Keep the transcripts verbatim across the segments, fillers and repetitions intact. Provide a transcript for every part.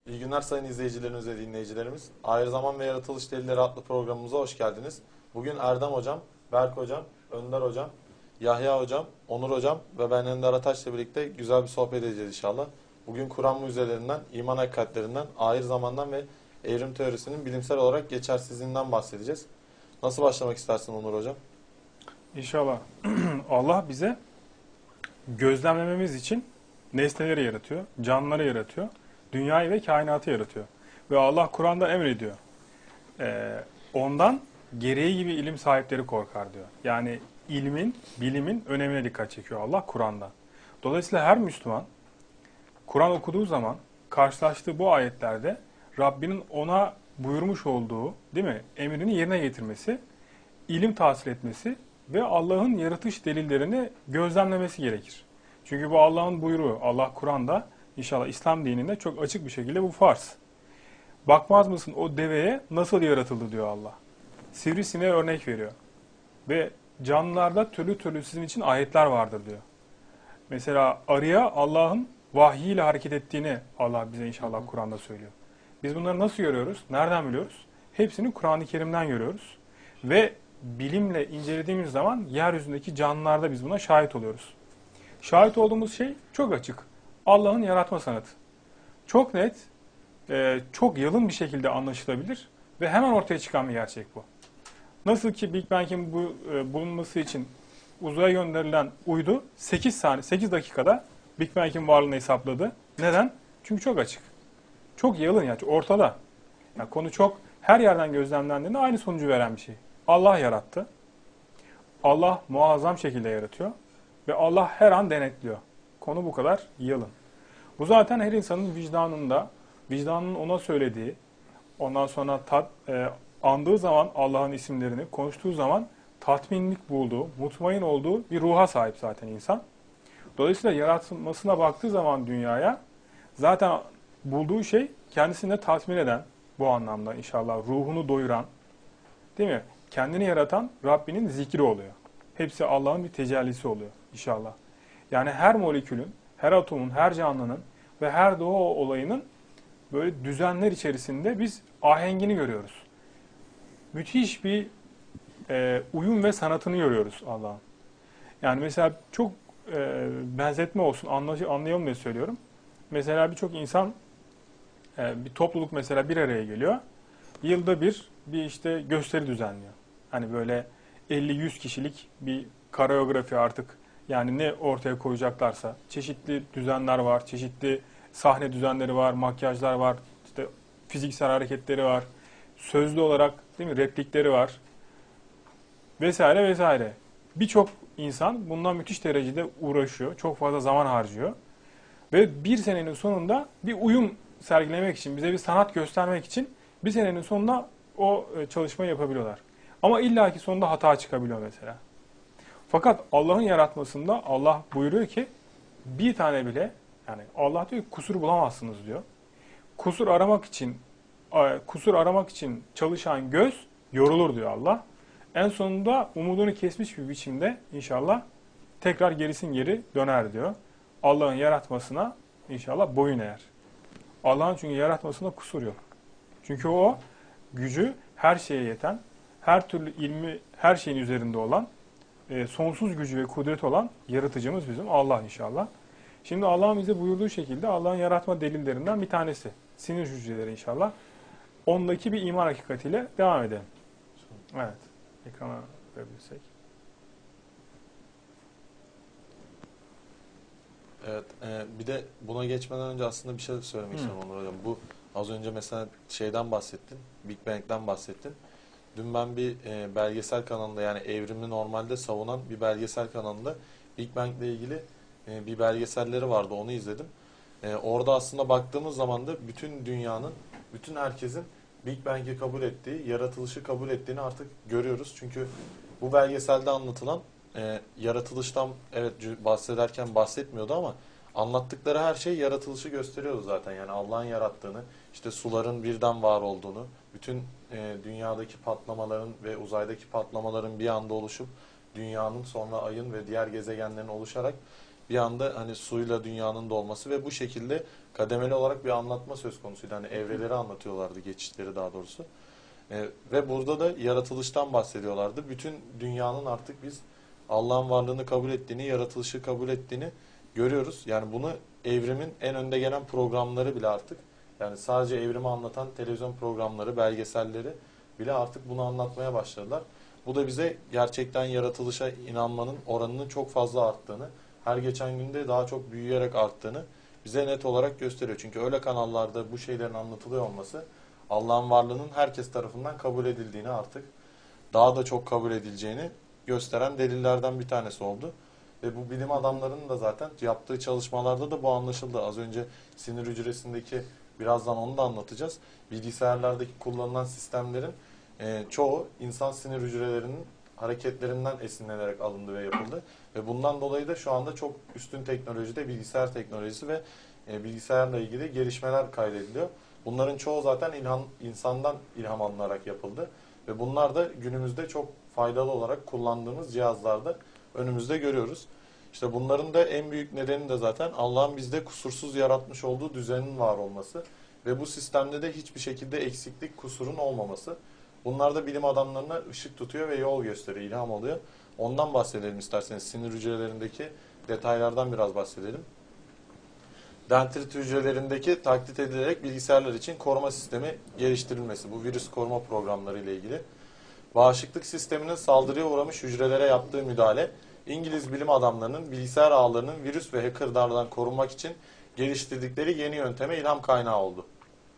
İyi günler sayın izleyicilerimiz ve dinleyicilerimiz. Ayrı Zaman ve Yaratılış Delilleri adlı programımıza hoş geldiniz. Bugün Erdem Hocam, Berk Hocam, Önder Hocam, Yahya Hocam, Onur Hocam ve ben Ender Ataç'la birlikte güzel bir sohbet edeceğiz inşallah. Bugün Kur'an mucizelerinden, iman hakikatlerinden, ahir zamandan ve evrim teorisinin bilimsel olarak geçersizliğinden bahsedeceğiz. Nasıl başlamak istersin Onur Hocam? İnşallah. Allah bize gözlemlememiz için nesneleri yaratıyor, canlıları yaratıyor, dünyayı ve kainatı yaratıyor. Ve Allah Kur'an'da emrediyor. Ee, ondan gereği gibi ilim sahipleri korkar diyor. Yani ilmin, bilimin önemine dikkat çekiyor Allah Kur'an'da. Dolayısıyla her Müslüman Kur'an okuduğu zaman karşılaştığı bu ayetlerde Rabbinin ona buyurmuş olduğu, değil mi, emrini yerine getirmesi, ilim tahsil etmesi ve Allah'ın yaratış delillerini gözlemlemesi gerekir. Çünkü bu Allah'ın buyruğu. Allah Kur'an'da inşallah İslam dininde çok açık bir şekilde bu farz. Bakmaz mısın o deveye nasıl yaratıldı diyor Allah. Sivrisineğe örnek veriyor. Ve canlılarda türlü türlü sizin için ayetler vardır diyor. Mesela arıya Allah'ın vahyiyle hareket ettiğini Allah bize inşallah Kur'an'da söylüyor. Biz bunları nasıl görüyoruz? Nereden biliyoruz? Hepsini Kur'an-ı Kerim'den görüyoruz. Ve bilimle incelediğimiz zaman yeryüzündeki canlılarda biz buna şahit oluyoruz. Şahit olduğumuz şey çok açık. Allah'ın yaratma sanatı. Çok net, e, çok yalın bir şekilde anlaşılabilir ve hemen ortaya çıkan bir gerçek bu. Nasıl ki Big Bang'in bu, e, bulunması için uzaya gönderilen uydu sekiz saniye, sekiz dakikada Big Bang'in varlığını hesapladı. Neden? Çünkü çok açık. Çok yalın yani ortada. Yani konu çok her yerden gözlemlendiğinde aynı sonucu veren bir şey. Allah yarattı. Allah muazzam şekilde yaratıyor. Ve Allah her an denetliyor. Konu bu kadar yalın. Bu zaten her insanın vicdanında, vicdanının ona söylediği, ondan sonra tat, e, andığı zaman Allah'ın isimlerini, konuştuğu zaman tatminlik bulduğu, mutmain olduğu bir ruha sahip zaten insan. Dolayısıyla yaratılmasına baktığı zaman dünyaya zaten bulduğu şey kendisini de tatmin eden, bu anlamda inşallah ruhunu doyuran, değil mi? Kendini yaratan Rabbinin zikri oluyor. Hepsi Allah'ın bir tecellisi oluyor inşallah. Yani her molekülün, her atomun, her canlının ve her doğa olayının böyle düzenler içerisinde biz ahengini görüyoruz. Müthiş bir e, uyum ve sanatını görüyoruz Allah'ın. Yani mesela çok e, benzetme olsun, anlay- anlayalım diye söylüyorum. Mesela birçok insan, e, bir topluluk mesela bir araya geliyor. Yılda bir bir işte gösteri düzenliyor. Hani böyle elli yüz kişilik bir koreografi artık, yani ne ortaya koyacaklarsa çeşitli düzenler var, çeşitli sahne düzenleri var, makyajlar var, işte fiziksel hareketleri var, sözlü olarak değil mi replikleri var vesaire vesaire. Birçok insan bundan müthiş derecede uğraşıyor, çok fazla zaman harcıyor ve bir senenin sonunda bir uyum sergilemek için, bize bir sanat göstermek için bir senenin sonunda o e, çalışmayı yapabiliyorlar. Ama illaki sonunda hata çıkabiliyor mesela. Fakat Allah'ın yaratmasında Allah buyuruyor ki bir tane bile, yani Allah diyor ki kusur bulamazsınız diyor. Kusur aramak için kusur aramak için çalışan göz yorulur diyor Allah. En sonunda umudunu kesmiş bir biçimde inşallah tekrar gerisin geri döner diyor. Allah'ın yaratmasına inşallah boyun eğer. Allah'ın çünkü yaratmasında kusur yok. Çünkü o gücü her şeye yeten, her türlü ilmi her şeyin üzerinde olan, e, sonsuz gücü ve kudret olan yaratıcımız bizim Allah inşallah. Şimdi Allah'ın bize buyurduğu şekilde Allah'ın yaratma delillerinden bir tanesi. Sinir hücreleri inşallah. Ondaki bir iman hakikatiyle devam edelim. Evet. Ekrana verebilirsek. Evet, e, bir de buna geçmeden önce aslında bir şey söylemek Hı. istiyorum Onur Hocam. Bu az önce mesela şeyden bahsettin, Big Bang'den bahsettin. Dün ben bir e, belgesel kanalında, yani evrimi normalde savunan bir belgesel kanalında Big Bang ile ilgili e, bir belgeselleri vardı, onu izledim. E, orada aslında baktığımız zaman da bütün dünyanın, bütün herkesin Big Bang'i kabul ettiği, yaratılışı kabul ettiğini artık görüyoruz. Çünkü bu belgeselde anlatılan e, yaratılıştan evet bahsederken bahsetmiyordu ama anlattıkları her şey yaratılışı gösteriyordu zaten. Yani Allah'ın yarattığını, işte suların birden var olduğunu, bütün e, dünyadaki patlamaların ve uzaydaki patlamaların bir anda oluşup dünyanın, sonra ayın ve diğer gezegenlerin oluşarak bir anda hani suyla dünyanın dolması ve bu şekilde kademeli olarak bir anlatma söz konusuydu. Hani evreleri anlatıyorlardı, geçişleri daha doğrusu. E, ve burada da yaratılıştan bahsediyorlardı. Bütün dünyanın artık biz Allah'ın varlığını kabul ettiğini, yaratılışı kabul ettiğini görüyoruz. Yani bunu evrimin en önde gelen programları bile artık, yani sadece evrimi anlatan televizyon programları, belgeselleri bile artık bunu anlatmaya başladılar. Bu da bize gerçekten yaratılışa inanmanın oranının çok fazla arttığını, her geçen günde daha çok büyüyerek arttığını bize net olarak gösteriyor. Çünkü öyle kanallarda bu şeylerin anlatılıyor olması Allah'ın varlığının herkes tarafından kabul edildiğini, artık daha da çok kabul edileceğini gösteren delillerden bir tanesi oldu. Ve bu bilim adamlarının da zaten yaptığı çalışmalarda da bu anlaşıldı. Az önce sinir hücresindeki, birazdan onu da anlatacağız, bilgisayarlardaki kullanılan sistemlerin e, çoğu insan sinir hücrelerinin hareketlerinden esinlenerek alındı ve yapıldı. Ve bundan dolayı da şu anda çok üstün teknolojide bilgisayar teknolojisi ve e, bilgisayarla ilgili gelişmeler kaydediliyor. Bunların çoğu zaten ilham, insandan ilham alınarak yapıldı. Ve bunlar da günümüzde çok faydalı olarak kullandığımız cihazlarda önümüzde görüyoruz. İşte bunların da en büyük nedeni de zaten Allah'ın bizde kusursuz yaratmış olduğu düzenin var olması ve bu sistemde de hiçbir şekilde eksiklik, kusurun olmaması. Bunlar da bilim adamlarına ışık tutuyor ve yol gösteriyor, ilham oluyor. Ondan bahsedelim isterseniz. Sinir hücrelerindeki detaylardan biraz bahsedelim. Dendrit hücrelerindeki taklit edilerek bilgisayarlar için koruma sistemi geliştirilmesi. Bu virüs koruma programları ile ilgili. Bağışıklık sisteminin saldırıya uğramış hücrelere yaptığı müdahale, İngiliz bilim adamlarının bilgisayar ağlarının virüs ve hackerlardan korunmak için geliştirdikleri yeni yönteme ilham kaynağı oldu.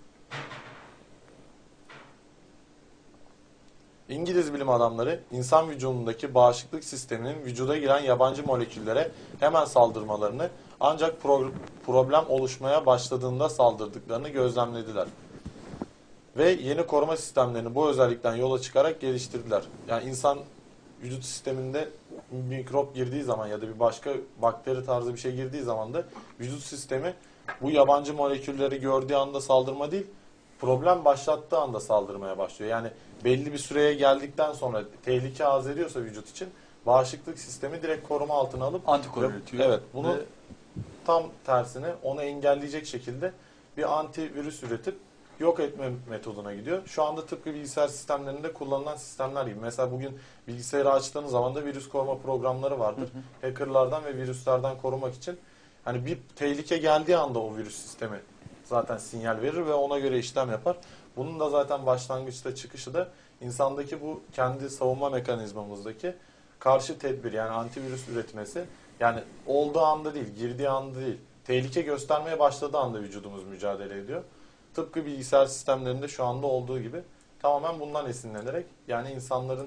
İngiliz bilim adamları insan vücudundaki bağışıklık sisteminin vücuda giren yabancı moleküllere hemen saldırmalarını, ancak pro problem oluşmaya başladığında saldırdıklarını gözlemlediler. Ve yeni koruma sistemlerini bu özellikten yola çıkarak geliştirdiler. Yani insan vücut sisteminde mikrop girdiği zaman ya da bir başka bakteri tarzı bir şey girdiği zaman da vücut sistemi bu yabancı molekülleri gördüğü anda saldırma değil, problem başlattığı anda saldırmaya başlıyor. Yani belli bir süreye geldikten sonra tehlike arz ediyorsa vücut için bağışıklık sistemi direkt koruma altına alıp antikor üretiyor. Evet, bunu ve tam tersine onu engelleyecek şekilde bir antivirüs üretip yok etme metoduna gidiyor. Şu anda tıpkı bilgisayar sistemlerinde kullanılan sistemler gibi. Mesela bugün bilgisayarı açtığınız zaman da virüs koruma programları vardır. Hı hı. Hackerlardan ve virüslerden korumak için hani bir tehlike geldiği anda o virüs sistemi zaten sinyal verir ve ona göre işlem yapar. Bunun da zaten başlangıçta çıkışı da insandaki bu kendi savunma mekanizmamızdaki karşı tedbir, yani antivirüs üretmesi. Yani olduğu anda değil, girdiği anda değil. Tehlike göstermeye başladığı anda vücudumuz mücadele ediyor. Tıpkı bilgisayar sistemlerinde şu anda olduğu gibi tamamen bundan esinlenerek, yani insanların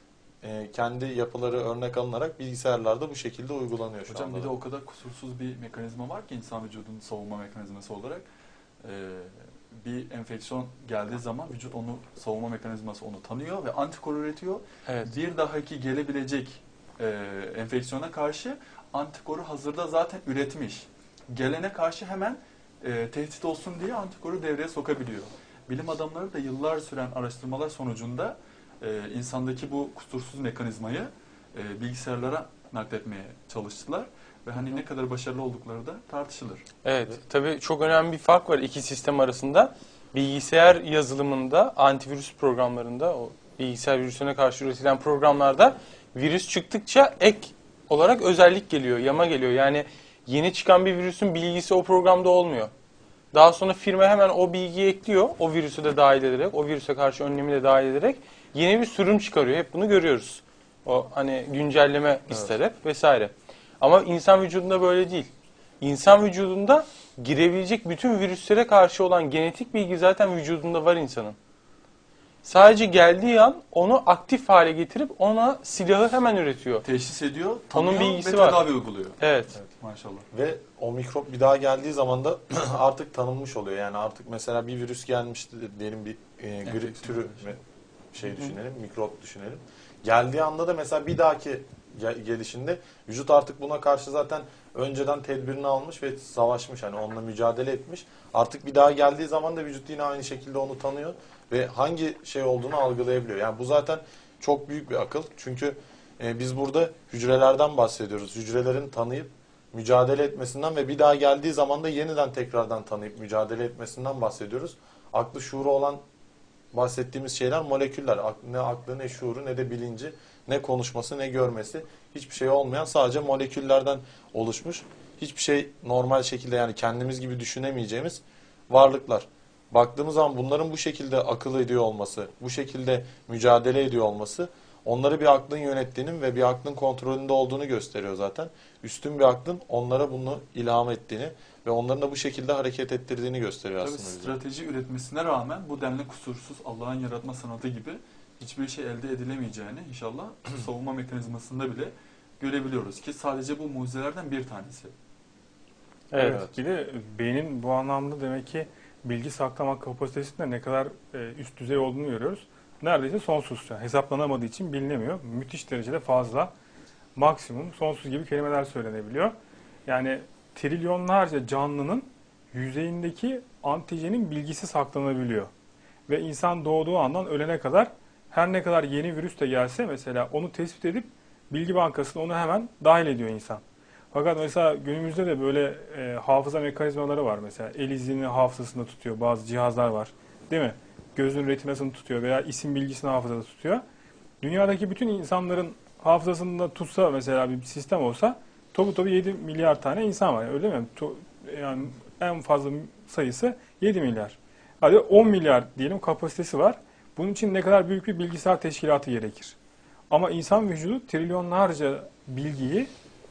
e, kendi yapıları örnek alınarak bilgisayarlarda bu şekilde uygulanıyor şu hocam anda. bir de da. o kadar kusursuz bir mekanizma var ki insan vücudunun savunma mekanizması olarak. Ee, bir enfeksiyon geldiği zaman vücut onu, savunma mekanizması onu tanıyor ve antikor üretiyor. Evet. Bir dahaki gelebilecek e, enfeksiyona karşı antikoru hazırda zaten üretmiş. Gelene karşı hemen e, tehdit olsun diye antikoru devreye sokabiliyor. Bilim adamları da yıllar süren araştırmalar sonucunda e, insandaki bu kusursuz mekanizmayı e, bilgisayarlara nakletmeye çalıştılar. Ve hani ne kadar başarılı oldukları da tartışılır. Evet, tabii çok önemli bir fark var iki sistem arasında. Bilgisayar yazılımında, antivirüs programlarında, o bilgisayar virüsüne karşı üretilen programlarda virüs çıktıkça ek olarak özellik geliyor, yama geliyor. Yani yeni çıkan bir virüsün bilgisi o programda olmuyor. Daha sonra firma hemen o bilgiyi ekliyor, o virüsü de dahil ederek, o virüse karşı önlemi de dahil ederek yeni bir sürüm çıkarıyor. Hep bunu görüyoruz. O hani güncelleme isterek evet. vesaire. Ama insan vücudunda böyle değil. İnsan vücudunda girebilecek bütün virüslere karşı olan genetik bilgi zaten vücudunda var insanın. Sadece geldiği an onu aktif hale getirip ona silahı hemen üretiyor. Teşhis ediyor, tanıyor onun bilgisi ve var. tedavi uyguluyor. Evet. evet. Maşallah. Ve o mikrop bir daha geldiği zaman da artık tanınmış oluyor. Yani artık mesela bir virüs gelmişti diyelim, bir e, grip türü şey düşünelim, mikrop düşünelim. Geldiği anda da mesela bir dahaki gelişinde vücut artık buna karşı zaten önceden tedbirini almış ve savaşmış, hani onunla mücadele etmiş. Artık bir daha geldiği zaman da vücut yine aynı şekilde onu tanıyor ve hangi şey olduğunu algılayabiliyor. Yani bu zaten çok büyük bir akıl. Çünkü e, biz burada hücrelerden bahsediyoruz. Hücrelerin tanıyıp mücadele etmesinden ve bir daha geldiği zaman da yeniden tekrardan tanıyıp mücadele etmesinden bahsediyoruz. Aklı şuuru olan bahsettiğimiz şeyler moleküller. Ne aklı, ne şuuru, ne de bilinci, ne konuşması, ne görmesi. Hiçbir şey olmayan, sadece moleküllerden oluşmuş. Hiçbir şey normal şekilde, yani kendimiz gibi düşünemeyeceğimiz varlıklar. Baktığımız zaman bunların bu şekilde akıl ediyor olması, bu şekilde mücadele ediyor olması onları bir aklın yönettiğinin ve bir aklın kontrolünde olduğunu gösteriyor zaten. Üstün bir aklın onlara bunu ilham ettiğini ve onların da bu şekilde hareket ettirdiğini gösteriyor Tabii aslında bize. strateji üretmesine rağmen bu denli kusursuz Allah'ın yaratma sanatı gibi hiçbir şey elde edilemeyeceğini inşallah savunma mekanizmasında bile görebiliyoruz ki sadece bu mucizelerden bir tanesi. Evet. Evet. Bir de beynin bu anlamda demek ki bilgi saklama kapasitesinde ne kadar e, üst düzey olduğunu görüyoruz. Neredeyse sonsuz. Yani hesaplanamadığı için bilinemiyor. Müthiş derecede fazla, maksimum, sonsuz gibi kelimeler söylenebiliyor. Yani trilyonlarca canlının yüzeyindeki antijenin bilgisi saklanabiliyor. Ve insan doğduğu andan ölene kadar her ne kadar yeni virüs de gelse mesela onu tespit edip bilgi bankasına onu hemen dahil ediyor insan. Fakat mesela günümüzde de böyle e, hafıza mekanizmaları var mesela. El izini hafızasında tutuyor, bazı cihazlar var. Değil mi? Gözün retinasını tutuyor veya isim bilgisini hafızada tutuyor. Dünyadaki bütün insanların hafızasında tutsa mesela bir sistem olsa topu topu yedi milyar tane insan var. Öyle mi? To- Yani en fazla sayısı yedi milyar. Hadi on milyar diyelim kapasitesi var. Bunun için ne kadar büyük bir bilgisayar teşkilatı gerekir. Ama insan vücudu trilyonlarca bilgiyi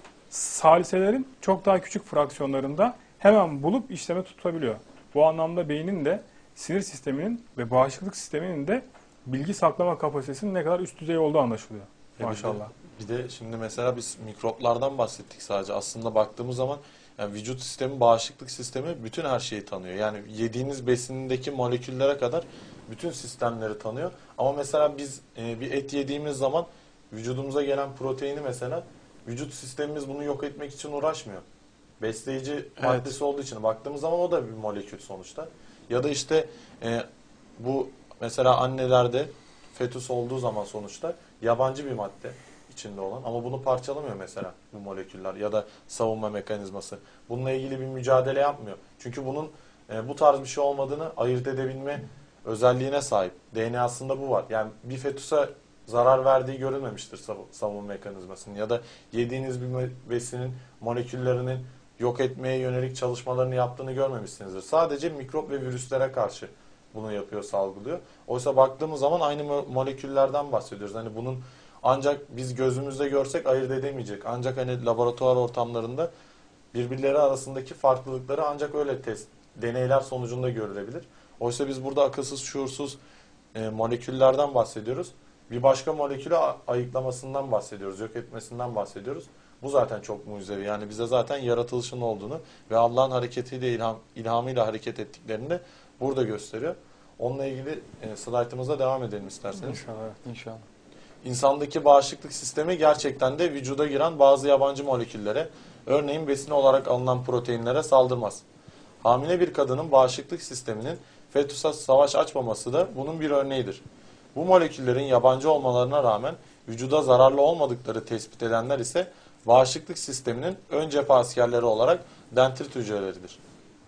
saliselerin çok daha küçük fraksiyonlarında hemen bulup işleme tutabiliyor. Bu anlamda beynin de sinir sisteminin ve bağışıklık sisteminin de bilgi saklama kapasitesinin ne kadar üst düzey olduğu anlaşılıyor. E bir de- Maşallah. Bir de şimdi mesela biz mikroplardan bahsettik sadece. Aslında baktığımız zaman yani vücut sistemi, bağışıklık sistemi bütün her şeyi tanıyor. Yani yediğiniz besinindeki moleküllere kadar bütün sistemleri tanıyor. Ama mesela biz e, bir et yediğimiz zaman vücudumuza gelen proteini mesela vücut sistemimiz bunu yok etmek için uğraşmıyor. Besleyici maddesi olduğu için baktığımız zaman o da bir molekül sonuçta. Ya da işte e, bu mesela annelerde fetüs olduğu zaman sonuçta yabancı bir madde içinde olan ama bunu parçalamıyor mesela bu moleküller ya da savunma mekanizması. Bununla ilgili bir mücadele yapmıyor. Çünkü bunun e, bu tarz bir şey olmadığını ayırt edebilme özelliğine sahip. D N A'sında bu var. Yani bir fetüse zarar verdiği görülmemiştir sav- savunma mekanizmasının ya da yediğiniz bir me- besinin moleküllerinin yok etmeye yönelik çalışmalarını yaptığını görmemişsinizdir. Sadece mikrop ve virüslere karşı bunu yapıyor, salgılıyor. Oysa baktığımız zaman aynı mo- moleküllerden bahsediyoruz. Hani bunun ancak biz gözümüzde görsek ayırt edemeyecek. Ancak hani laboratuvar ortamlarında birbirleri arasındaki farklılıkları ancak öyle test, deneyler sonucunda görülebilir. Oysa biz burada akılsız, şuursuz e, moleküllerden bahsediyoruz. Bir başka molekülü a- ayıklamasından bahsediyoruz, yok etmesinden bahsediyoruz. Bu zaten çok mucizevi. Yani bize zaten yaratılışın olduğunu ve Allah'ın hareketiyle, ilham, ilhamıyla hareket ettiklerini de burada gösteriyor. Onunla ilgili e, slaytımıza devam edelim isterseniz. İnşallah. İnşallah. İnsandaki bağışıklık sistemi gerçekten de vücuda giren bazı yabancı moleküllere, örneğin besin olarak alınan proteinlere saldırmaz. Hamile bir kadının bağışıklık sisteminin fetüse savaş açmaması da bunun bir örneğidir. Bu moleküllerin yabancı olmalarına rağmen vücuda zararlı olmadıkları tespit edenler ise bağışıklık sisteminin ön cephe askerleri olarak dendrit hücreleridir.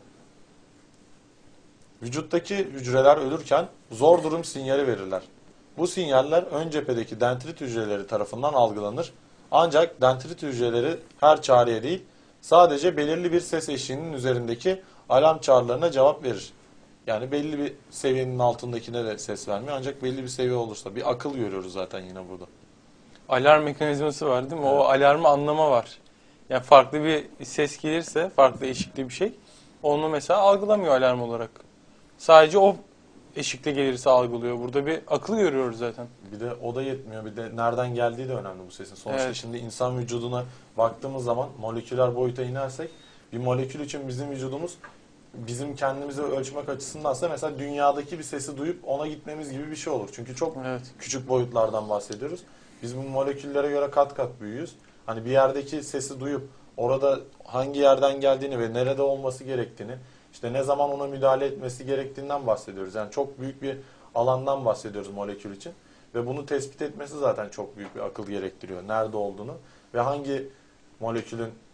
Vücuttaki hücreler ölürken zor durum sinyali verirler. Bu sinyaller ön cephedeki dendrit hücreleri tarafından algılanır. Ancak dendrit hücreleri her çağrıya değil, sadece belirli bir ses eşiğinin üzerindeki alarm çağrılarına cevap verir. Yani belli bir seviyenin altındakine de ses vermiyor. Ancak belli bir seviye olursa bir akıl görüyoruz zaten yine burada. Alarm mekanizması var değil mi? O Evet. alarmı anlama var. Yani farklı bir ses gelirse, farklı eşikli bir şey, onu mesela algılamıyor alarm olarak. Sadece o eşikte gelirse algılıyor. Burada bir akıl görüyoruz zaten. Bir de o da yetmiyor. Bir de nereden geldiği de önemli bu sesin. Sonuçta Evet. şimdi insan vücuduna baktığımız zaman moleküler boyuta inersek bir molekül için bizim vücudumuz bizim kendimizi ölçmek açısındansa mesela dünyadaki bir sesi duyup ona gitmemiz gibi bir şey olur. Çünkü çok Evet. küçük boyutlardan bahsediyoruz. Biz bu moleküllere göre kat kat büyüyüz. Hani bir yerdeki sesi duyup orada hangi yerden geldiğini ve nerede olması gerektiğini, işte ne zaman ona müdahale etmesi gerektiğinden bahsediyoruz. Yani çok büyük bir alandan bahsediyoruz molekül için. Ve bunu tespit etmesi zaten çok büyük bir akıl gerektiriyor. Nerede olduğunu ve hangi molekülün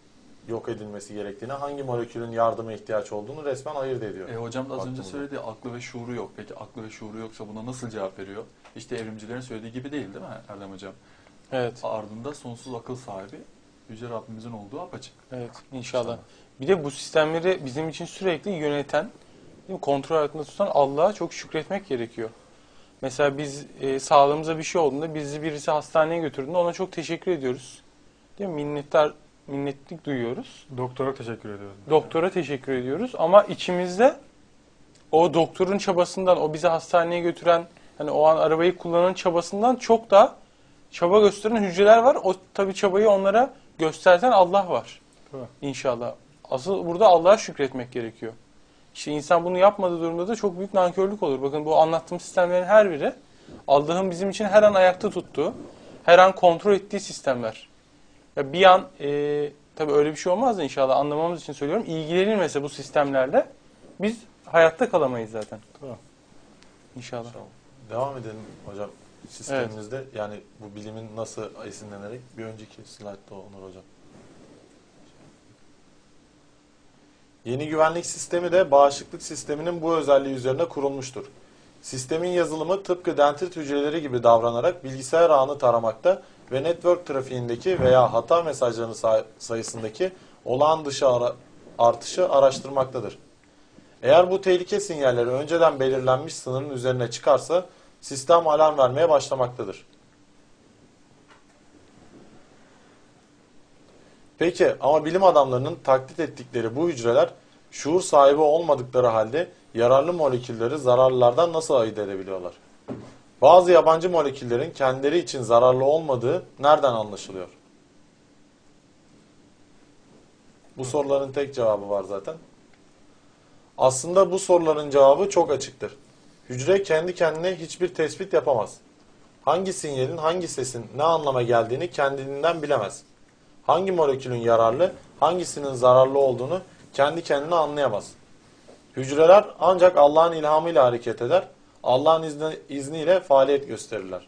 yok edilmesi gerektiğini, hangi molekülün yardıma ihtiyaç olduğunu resmen ayırt ediyor. E, hocam da az önce Baktığımızda. söyledi aklı ve şuuru yok. Peki aklı ve şuuru yoksa buna nasıl cevap veriyor? İşte evrimcilerin söylediği gibi değil değil mi Erdem hocam? Evet. Ardında sonsuz akıl sahibi Yüce Rabbimizin olduğu apaçık. Evet, inşallah. Bir de bu sistemleri bizim için sürekli yöneten, değil mi, kontrol altında tutan Allah'a çok şükretmek gerekiyor. Mesela biz e, sağlığımıza bir şey olduğunda bizi birisi hastaneye götürdüğünde ona çok teşekkür ediyoruz. Değil mi? Minnettar, minnetlik duyuyoruz. Doktora teşekkür ediyoruz. Doktora teşekkür ediyoruz ama içimizde o doktorun çabasından, o bizi hastaneye götüren, hani o an arabayı kullanan çabasından çok daha çaba gösteren hücreler var. O tabii çabayı onlara gösterten Allah var. Tabii. İnşallah. Asıl burada Allah'a şükretmek gerekiyor. İşte insan bunu yapmadığı durumda da çok büyük nankörlük olur. Bakın bu anlattığım sistemlerin her biri Allah'ın bizim için her an ayakta tuttuğu, her an kontrol ettiği sistemler. Ya bir an e, tabii öyle bir şey olmaz da inşallah anlamamız için söylüyorum. İlgilenilmese bu sistemlerle biz hayatta kalamayız zaten. Tamam. İnşallah. Tamam. Devam edelim hocam sistemimizde. Yani bu bilimin nasıl esinlenerek bir önceki slaytta Onur hocam. Yeni güvenlik sistemi de bağışıklık sisteminin bu özelliği üzerine kurulmuştur. Sistemin yazılımı tıpkı dendrit hücreleri gibi davranarak bilgisayar ağını taramakta ve network trafiğindeki veya hata mesajlarının say- sayısındaki olağan dışı ara- artışı araştırmaktadır. Eğer bu tehlike sinyalleri önceden belirlenmiş sınırın üzerine çıkarsa sistem alarm vermeye başlamaktadır. Peki ama bilim adamlarının taklit ettikleri bu hücreler şuur sahibi olmadıkları halde yararlı molekülleri zararlılardan nasıl ayırt edebiliyorlar? Bazı yabancı moleküllerin kendileri için zararlı olmadığı nereden anlaşılıyor? Bu soruların tek cevabı var zaten. Aslında bu soruların cevabı çok açıktır. Hücre kendi kendine hiçbir tespit yapamaz. Hangi sinyalin, hangi sesin ne anlama geldiğini kendiliğinden bilemez. Hangi molekülün yararlı, hangisinin zararlı olduğunu kendi kendine anlayamaz. Hücreler ancak Allah'ın ilhamıyla hareket eder, Allah'ın izni, izniyle faaliyet gösterirler.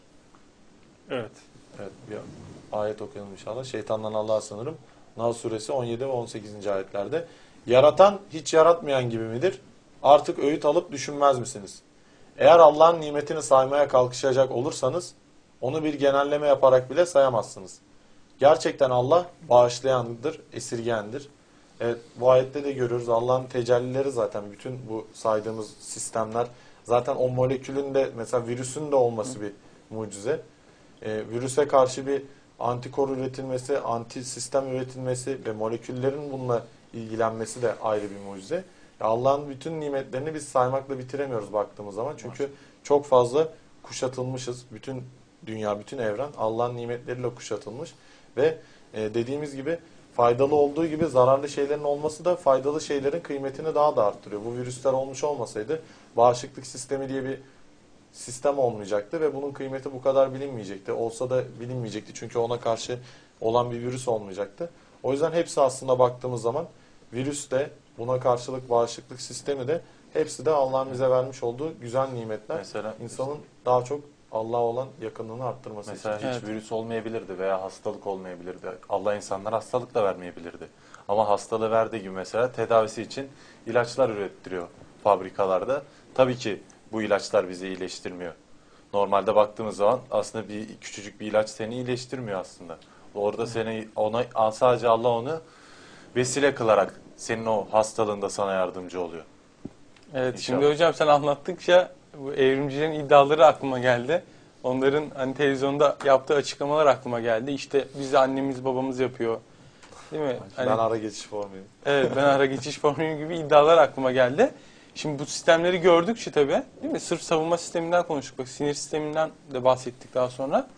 Evet. Evet, bir ayet okuyalım inşallah. Şeytandan Allah'a sığınırım. Nahl suresi on yedi ve on sekizinci ayetlerde. Yaratan hiç yaratmayan gibi midir? Artık öğüt alıp düşünmez misiniz? Eğer Allah'ın nimetini saymaya kalkışacak olursanız, onu bir genelleme yaparak bile sayamazsınız. Gerçekten Allah bağışlayandır, esirgeyendir. Evet, bu ayette de görüyoruz. Allah'ın tecellileri zaten bütün bu saydığımız sistemler. Zaten o molekülün de mesela virüsün de olması bir mucize. Ee, virüse karşı bir antikor üretilmesi, anti sistem üretilmesi ve moleküllerin bununla ilgilenmesi de ayrı bir mucize. Allah'ın bütün nimetlerini biz saymakla bitiremiyoruz baktığımız zaman. Çünkü çok fazla kuşatılmışız. Bütün dünya, bütün evren Allah'ın nimetleriyle kuşatılmış. Ve e, dediğimiz gibi faydalı olduğu gibi zararlı şeylerin olması da faydalı şeylerin kıymetini daha da arttırıyor. Bu virüsler olmuş olmasaydı bağışıklık sistemi diye bir sistem olmayacaktı ve bunun kıymeti bu kadar bilinmeyecekti. Olsa da bilinmeyecekti çünkü ona karşı olan bir virüs olmayacaktı. O yüzden hepsi aslında baktığımız zaman virüs de buna karşılık bağışıklık sistemi de hepsi de Allah'ın bize vermiş olduğu güzel nimetler. Mesela İnsanın daha çok Allah'a olan yakınlığını arttırması Mesela için. hiç Evet. virüs olmayabilirdi veya hastalık olmayabilirdi. Allah insanlara hastalık da vermeyebilirdi. Ama hastalığı verdiği gibi mesela tedavisi için ilaçlar ürettiriyor fabrikalarda. Tabii ki bu ilaçlar bizi iyileştirmiyor. Normalde baktığımız zaman aslında bir küçücük bir ilaç seni iyileştirmiyor aslında. Orada seni ona sadece Allah onu vesile kılarak senin o hastalığında sana yardımcı oluyor. Evet, İnşallah. şimdi hocam sen anlattıkça bu evrimcilerin iddiaları aklıma geldi. Onların hani televizyonda yaptığı açıklamalar aklıma geldi. İşte bizi annemiz babamız yapıyor. Değil mi? Hani, Ben ara geçiş formuyum. evet, ben ara geçiş formülü gibi iddialar aklıma geldi. Şimdi bu sistemleri gördükçe tabii, değil mi? Sırf savunma sisteminden konuştuk. Bak, sinir sisteminden de bahsettik daha sonra.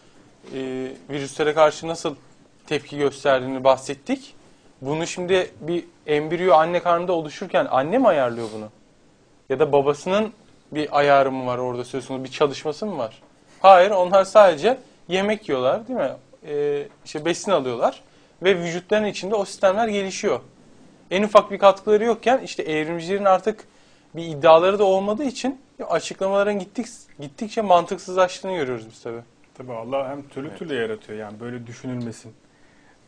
Ee, virüslere karşı nasıl tepki gösterdiğini bahsettik. Bunu şimdi bir embriyo anne karnında oluşurken anne mi ayarlıyor bunu? Ya da babasının bir ayarı mı var orada söz konusu, bir çalışması mı var? Hayır, onlar sadece yemek yiyorlar, değil mi? Ee, işte besin alıyorlar ve vücutlarının içinde o sistemler gelişiyor. En ufak bir katkıları yokken işte evrimcilerin artık bir iddiaları da olmadığı için açıklamaların gittik, gittikçe mantıksızlaştığını görüyoruz biz tabii. Tabii Allah hem türlü türlü yaratıyor yani böyle düşünülmesin.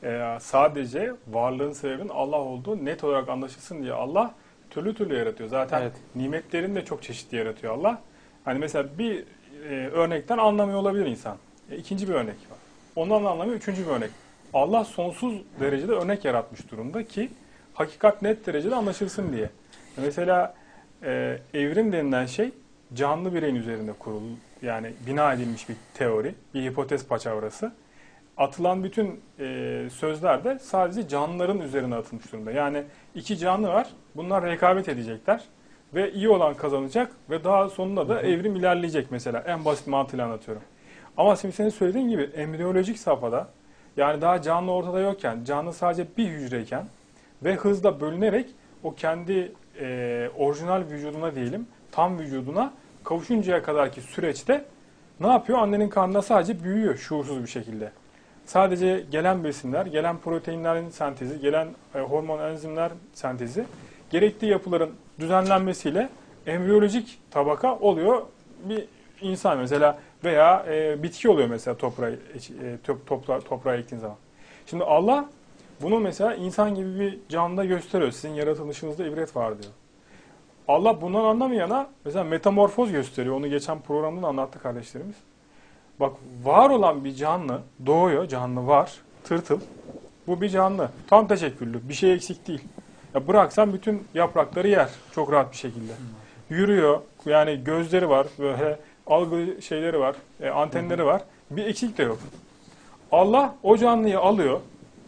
e, sadece varlığın sebebinin Allah olduğu net olarak anlaşılsın diye Allah türlü türlü yaratıyor. Zaten Evet. nimetlerini de çok çeşitli yaratıyor Allah. Hani mesela bir e, örnekten anlamıyor olabilir insan. E, ikinci bir örnek var. Ondan anlamıyor üçüncü bir örnek. Allah sonsuz derecede örnek yaratmış durumda ki hakikat net derecede anlaşılsın diye. E, mesela e, evrim denilen şey canlı bireyin üzerinde kurulu, yani bina edilmiş bir teori, bir hipotez paçavrası. Atılan bütün e, sözler de sadece canlıların üzerine atılmış durumda. Yani iki canlı var, bunlar rekabet edecekler ve iyi olan kazanacak ve daha sonunda da evrim ilerleyecek mesela. En basit mantığıyla anlatıyorum. Ama şimdi senin söylediğin gibi embriyolojik safhada, yani daha canlı ortada yokken, canlı sadece bir hücreyken ve hızla bölünerek o kendi e, orijinal vücuduna diyelim, tam vücuduna kavuşuncaya kadarki süreçte ne yapıyor? Annenin karnında sadece büyüyor şuursuz bir şekilde. Sadece gelen besinler, gelen proteinlerin sentezi, gelen e, hormon enzimler sentezi, gerekli yapıların düzenlenmesiyle embriyolojik tabaka oluyor bir insan mesela veya e, bitki oluyor mesela toprağa, e, top, topla, toprağa ektiğin zaman. Şimdi Allah bunu mesela insan gibi bir canlıda gösteriyor. Sizin yaratılışınızda ibret var diyor. Allah bundan anlamayana mesela metamorfoz gösteriyor. Onu geçen programda da anlattı kardeşlerimiz. Bak, var olan bir canlı doğuyor, canlı var, tırtıl. Bu bir canlı, tam teşekküllü, bir şey eksik değil. Ya bıraksan bütün yaprakları yer çok rahat bir şekilde. Yürüyor, yani gözleri var, böyle algı şeyleri var, e, antenleri var. Bir eksik de yok. Allah o canlıyı alıyor,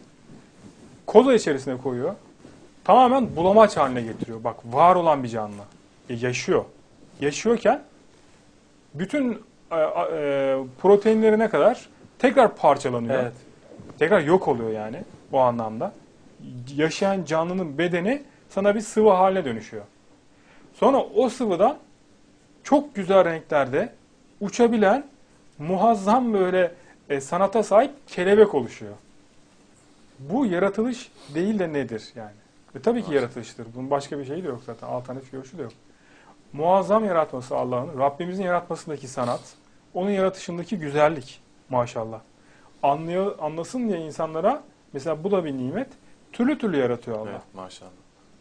koza içerisine koyuyor. Tamamen bulamaç haline getiriyor. Bak, var olan bir canlı. E, yaşıyor. Yaşıyorken bütün e, e, proteinlerine kadar tekrar parçalanıyor. Evet. Tekrar yok oluyor yani o anlamda. Yaşayan canlının bedeni sana bir sıvı haline dönüşüyor. Sonra o sıvıdan çok güzel renklerde uçabilen, muazzam böyle e, sanata sahip kelebek oluşuyor. Bu yaratılış değil de nedir yani? E, tabii ki yaratılıştır. Bunun başka bir şeyi de yok zaten. Alternatif görüşü de yok. Muazzam yaratması Allah'ın, Rabbimizin yaratmasındaki sanat, onun yaratışındaki güzellik maşallah. Anlıyor, anlasın diye insanlara, mesela bu da bir nimet, türlü türlü yaratıyor Allah. Evet, maşallah.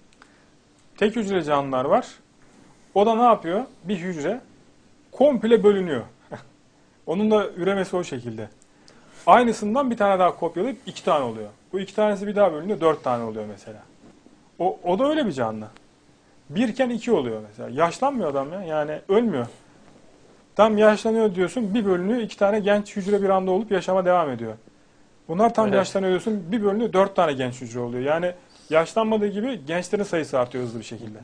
Tek hücre canlılar var. O da ne yapıyor? Bir hücre komple bölünüyor. Onun da üremesi o şekilde. Aynısından bir tane daha kopyalayıp iki tane oluyor. Bu iki tanesi bir daha bölünüyor, dört tane oluyor mesela. O, o da öyle bir canlı. Birken iki oluyor mesela. Yaşlanmıyor adam ya. Yani ölmüyor. Tam yaşlanıyor diyorsun, bir bölünüyor, iki tane genç hücre bir anda olup yaşama devam ediyor. Bunlar tam Evet. yaşlanıyor diyorsun, bir bölünüyor, dört tane genç hücre oluyor. Yani yaşlanmadığı gibi gençlerin sayısı artıyor hızlı bir şekilde.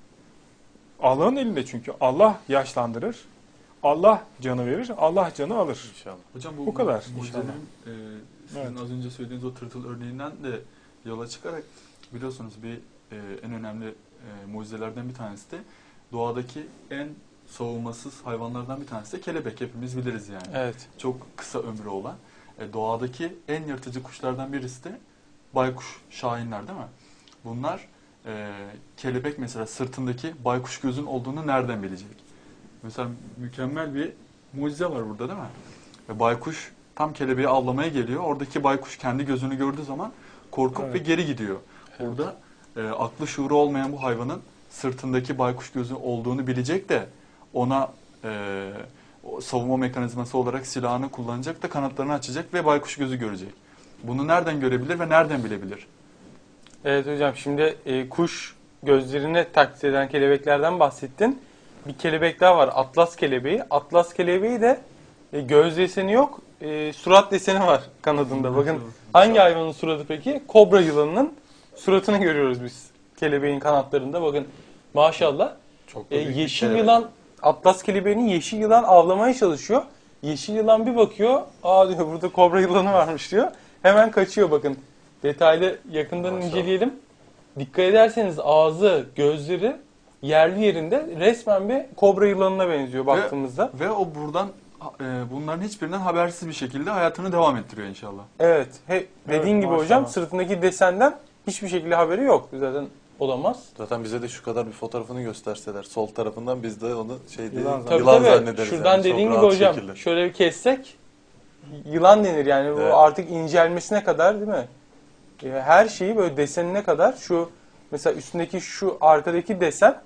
Allah'ın elinde çünkü. Allah yaşlandırır, Allah canı verir, Allah canı alır. İnşallah. Hocam bu, Bu kadar bu mucizelerin, e, sizin Evet. az önce söylediğiniz o tırtıl örneğinden de yola çıkarak biliyorsunuz bir e, en önemli e, mucizelerden bir tanesi de doğadaki en savunmasız hayvanlardan bir tanesi de kelebek. Hepimiz biliriz yani. Evet. Çok kısa ömrü olan. E, doğadaki en yırtıcı kuşlardan birisi de baykuş, şahinler değil mi? Bunlar e, kelebek mesela sırtındaki baykuş gözün olduğunu nereden bilecek? Mesela mükemmel bir mucize var burada değil mi? Ve baykuş tam kelebeği avlamaya geliyor. Oradaki baykuş kendi gözünü gördüğü zaman korkup Evet. ve geri gidiyor. Evet. Burada e, aklı şuuru olmayan bu hayvanın sırtındaki baykuş gözü olduğunu bilecek de ona e, o savunma mekanizması olarak silahını kullanacak da kanatlarını açacak ve baykuş gözü görecek. Bunu nereden görebilir ve nereden bilebilir? Evet hocam, şimdi e, kuş gözlerini taklit eden kelebeklerden bahsettin. Bir kelebek daha var, atlas kelebeği. Atlas kelebeği de e, göz deseni yok, e, surat deseni var kanadında. Bakın hangi hayvanın suratı peki? Kobra yılanının suratını görüyoruz biz kelebeğin kanatlarında. Bakın maşallah. Çok da E, büyük bir yeşil kelebek. yılan, atlas kelebeğinin yeşil yılan avlamaya çalışıyor. Yeşil yılan bir bakıyor, aa diyor burada kobra yılanı varmış diyor. Hemen kaçıyor bakın. Detaylı yakından Maşallah. inceleyelim. Dikkat ederseniz ağzı, gözleri yerli yerinde, resmen bir kobra yılanına benziyor baktığımızda. Ve o buradan e, bunların hiçbirinden habersiz bir şekilde hayatını devam ettiriyor inşallah. Evet. He, dediğin Evet, gibi maşallah. hocam, sırtındaki desenden hiçbir şekilde haberi yok. Zaten olamaz. Zaten bize de şu kadar bir fotoğrafını gösterseler sol tarafından biz de onu şey diye Yılan Tabii yılan tabii. zannederiz. Şuradan yani. Çok dediğin gibi rahat hocam, şekilde. şöyle bir kessek yılan denir yani. Evet. Bu artık incelmesine kadar değil mi? E, Her şeyi böyle desenine kadar şu mesela üstündeki şu arkadaki desen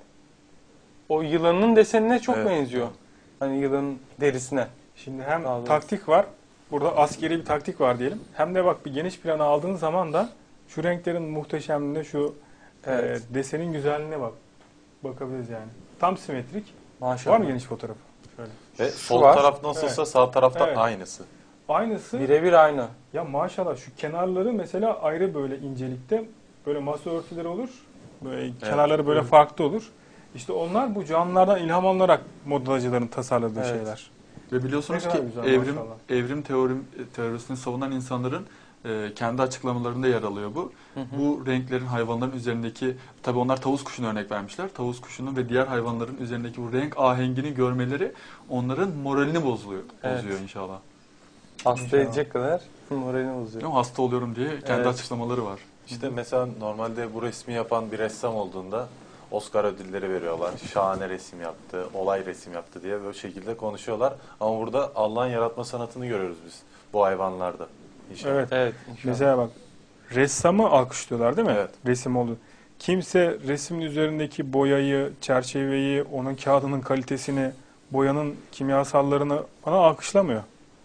o yılanın desenine çok Evet. benziyor. Hani yılanın derisine. Şimdi hem Daha doğrusu. taktik var, burada askeri bir taktik var diyelim. Hem de bak bir geniş plana aldığın zaman da şu renklerin muhteşemliğine, şu Evet. e, desenin güzelliğine bak. Bakabiliriz yani. Tam simetrik. Maşallah. Var mı geniş fotoğrafı? Şöyle. Ve Şu sol var. taraf nasılsa sağ tarafta Evet. aynısı. Aynısı. Birebir aynı. Ya maşallah şu kenarları mesela ayrı böyle incelikte, böyle masa örtüleri olur. Böyle kenarları böyle evet. farklı olur. İşte onlar bu canlılardan ilham alınarak modacıların tasarladığı Evet. şeyler. Ve biliyorsunuz Ne ki kadar güzel, evrim maşallah. evrim teorim, teorisini savunan insanların e, kendi açıklamalarında yer alıyor bu. Hı hı. Bu renklerin hayvanların üzerindeki, tabii onlar tavus kuşunu örnek vermişler. Tavus kuşunun ve diğer hayvanların üzerindeki bu renk ahengini görmeleri onların moralini bozuyor, Evet. bozuyor inşallah. Hasta İnşallah. edecek kadar moralini bozuyor. Ama hasta oluyorum diye kendi Evet. açıklamaları var. İşte mesela normalde bu resmi yapan bir ressam olduğunda Oscar ödülleri veriyorlar. Şahane resim yaptı, olay resim yaptı diye böyle şekilde konuşuyorlar. Ama burada Allah'ın yaratma sanatını görüyoruz biz bu hayvanlarda. İnşallah. Evet. Evet. inşallah. Mesela bak, ressamı alkışlıyorlar değil mi? Evet. Resim oldu. Kimse resmin üzerindeki boyayı, çerçeveyi, onun kağıdının kalitesini, boyanın kimyasallarını bana alkışlamıyor.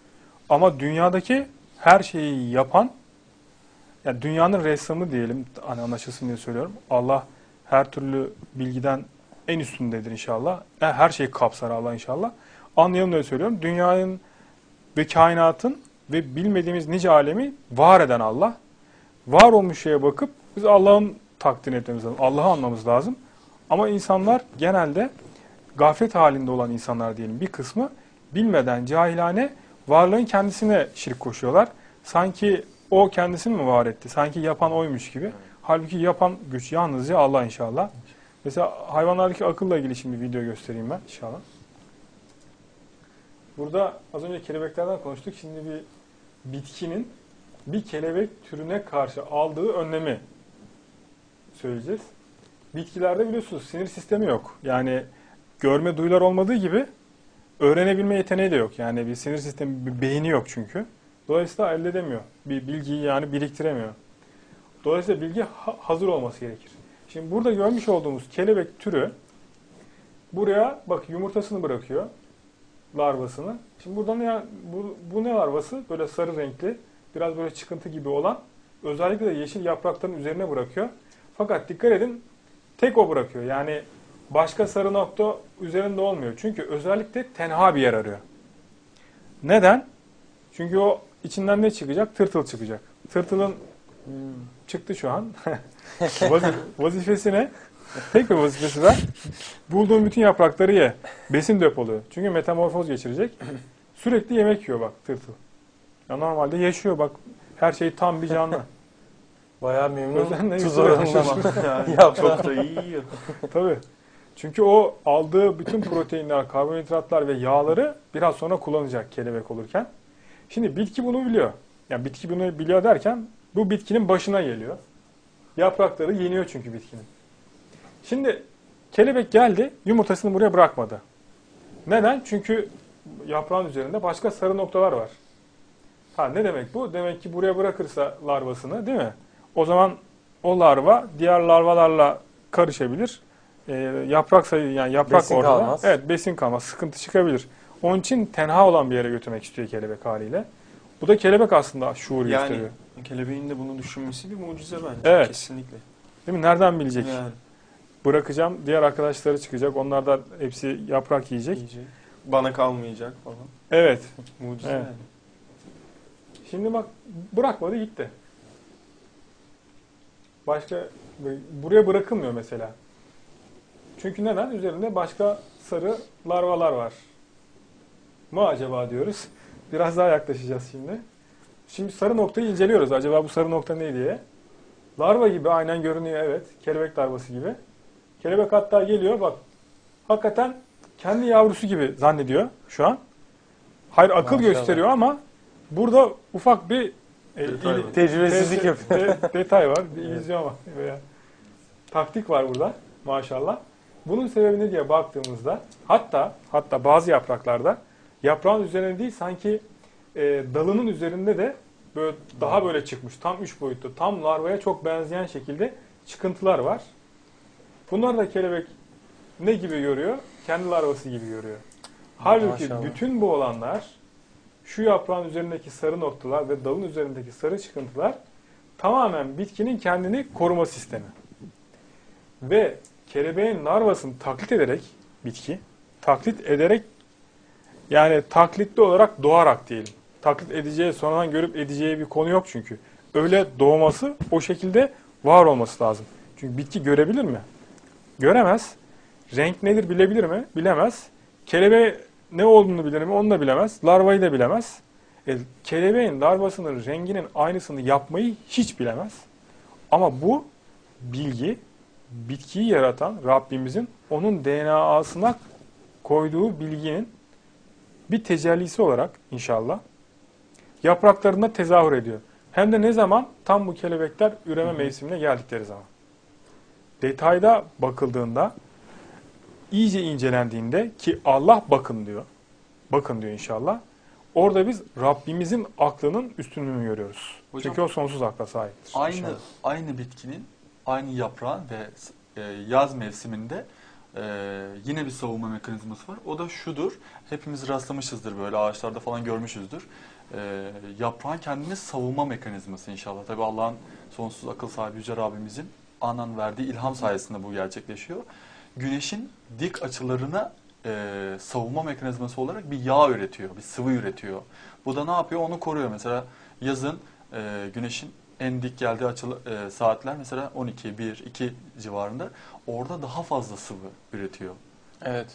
Ama dünyadaki her şeyi yapan, yani dünyanın ressamı diyelim, hani anlaşılsın diye söylüyorum. Allah her türlü bilgiden en üstündedir inşallah. E, Her şeyi kapsar Allah inşallah. Anlayalım diye söylüyorum. Dünyanın ve kainatın ve bilmediğimiz nice alemi var eden Allah. Var olmuş şeye bakıp biz Allah'ın takdirini etmemiz lazım. Allah'ı anlamamız lazım. Ama insanlar genelde gaflet halinde olan insanlar diyelim, bir kısmı bilmeden cahilane varlığın kendisine şirk koşuyorlar. Sanki o kendisini mi var etti? Sanki yapan oymuş gibi. Halbuki yapan güç yalnızca Allah inşallah. Mesela hayvanlardaki akılla ilgili şimdi video göstereyim ben inşallah. Burada az önce kelebeklerden konuştuk. Şimdi bir bitkinin bir kelebek türüne karşı aldığı önlemi söyleyeceğiz. Bitkilerde biliyorsunuz sinir sistemi yok. Yani görme duyular olmadığı gibi öğrenebilme yeteneği de yok. Yani bir sinir sistemi, bir beyni yok çünkü. Dolayısıyla elde edemiyor. Bir bilgiyi yani biriktiremiyor. Dolayısıyla bilgi ha- hazır olması gerekir. Şimdi burada görmüş olduğumuz kelebek türü buraya bak yumurtasını bırakıyor. Larvasını. Şimdi burada ne bu, bu ne larvası? Böyle sarı renkli, biraz böyle çıkıntı gibi olan, özellikle de yeşil yaprakların üzerine bırakıyor. Fakat dikkat edin, tek o bırakıyor. Yani başka sarı nokta üzerinde olmuyor. Çünkü özellikle tenha bir yer arıyor. Neden? Çünkü o içinden ne çıkacak? Tırtıl çıkacak. Tırtılın çıktı şu an. Vazi- Vazifesi ne? Tek bir vazifesi var. Bulduğun bütün yaprakları ye. Besin depoluyor. Çünkü metamorfoz geçirecek. Sürekli yemek yiyor bak tırtıl. Ya normalde yaşıyor bak. Her şey tam bir canlı. Bayağı memnun. Özenle Tuz yutuyor. oranında Yani Yaprağı. çok da iyi yiyor. Tabii. Çünkü o aldığı bütün proteinler, karbonhidratlar ve yağları biraz sonra kullanacak kelebek olurken. Şimdi bitki bunu biliyor. Yani bitki bunu biliyor derken bu bitkinin başına geliyor. Yaprakları yeniyor çünkü bitkinin. Şimdi kelebek geldi, yumurtasını buraya bırakmadı. Neden? Çünkü yaprağın üzerinde başka sarı noktalar var. Ha ne demek bu? Demek ki buraya bırakırsa larvasını, değil mi? O zaman o larva diğer larvalarla karışabilir. Ee, yaprak sayı yani yaprak Besin ortada. kalmaz. Evet, besin kalmaz. Sıkıntı çıkabilir. Onun için tenha olan bir yere götürmek istiyor kelebek haliyle. Bu da kelebek aslında şuur Yani gösteriyor. kelebeğin de bunu düşünmesi bir mucize bence. Evet. Kesinlikle. Değil mi? Nereden bilecek? Yani Bırakacağım, diğer arkadaşları çıkacak. Onlar da hepsi yaprak yiyecek. yiyecek. Bana kalmayacak falan. Evet. Mucize Evet. yani. Şimdi bak bırakmadı gitti. Başka buraya bırakılmıyor mesela. Çünkü neden? Üzerinde başka sarı larvalar var. Mı acaba diyoruz. Biraz daha yaklaşacağız şimdi. Şimdi sarı noktayı inceliyoruz. Acaba bu sarı nokta ne diye. Larva gibi aynen görünüyor, evet. Kelebek larvası gibi. Kelebek hatta geliyor bak. Hakikaten kendi yavrusu gibi zannediyor şu an. Hayır akıl Maşallah. gösteriyor ama burada ufak bir e, Detay il- var. Tecrübesizlik de- yapıyor. de- detay var. Bir illüzyon var. Veya taktik var burada maşallah. Bunun sebebi ne diye baktığımızda hatta hatta bazı yapraklarda yaprağın üzerine değil sanki e, dalının üzerinde de böyle daha böyle çıkmış, tam üç boyutlu, tam larvaya çok benzeyen şekilde çıkıntılar var. Bunlar da kelebek ne gibi görüyor? Kendi larvası gibi görüyor. Halbuki Maşallah. bütün bu olanlar, şu yaprağın üzerindeki sarı noktalar ve dalın üzerindeki sarı çıkıntılar tamamen bitkinin kendini koruma sistemi. Ve kelebeğin larvasını taklit ederek bitki, taklit ederek yani taklitli olarak doğarak diyelim. Taklit edeceği, sonradan görüp edeceği bir konu yok çünkü. Öyle doğması, o şekilde var olması lazım. Çünkü bitki görebilir mi? Göremez. Renk nedir bilebilir mi? Bilemez. Kelebeğe ne olduğunu bilir mi? Onu da bilemez. Larvayı da bilemez. E, kelebeğin larvasının renginin aynısını yapmayı hiç bilemez. Ama bu bilgi bitkiyi yaratan Rabbimizin onun D N A'sına koyduğu bilginin bir tecellisi olarak inşallah yapraklarında tezahür ediyor. Hem de ne zaman? Tam bu kelebekler üreme mevsimine geldikleri zaman. Detayda bakıldığında, iyice incelendiğinde ki Allah bakın diyor. Bakın diyor inşallah. Orada biz Rabbimizin aklının üstünlüğünü görüyoruz. Hocam, Çünkü o sonsuz akla sahiptir. Aynı inşallah. aynı bitkinin aynı yaprağın ve e, yaz mevsiminde e, yine bir savunma mekanizması var. O da şudur. Hepimiz rastlamışızdır, böyle ağaçlarda falan görmüşüzdür. E, yaprağın kendini savunma mekanizması inşallah. Tabii Allah'ın sonsuz akıl sahibi Yüce Rabbimizin anan verdiği ilham sayesinde bu gerçekleşiyor. Güneşin dik açılarına e, savunma mekanizması olarak bir yağ üretiyor, bir sıvı üretiyor. Bu da ne yapıyor? Onu koruyor. Mesela yazın e, güneşin en dik geldiği açılı, e, saatler mesela on iki, bir, iki civarında. Orada daha fazla sıvı üretiyor. Evet.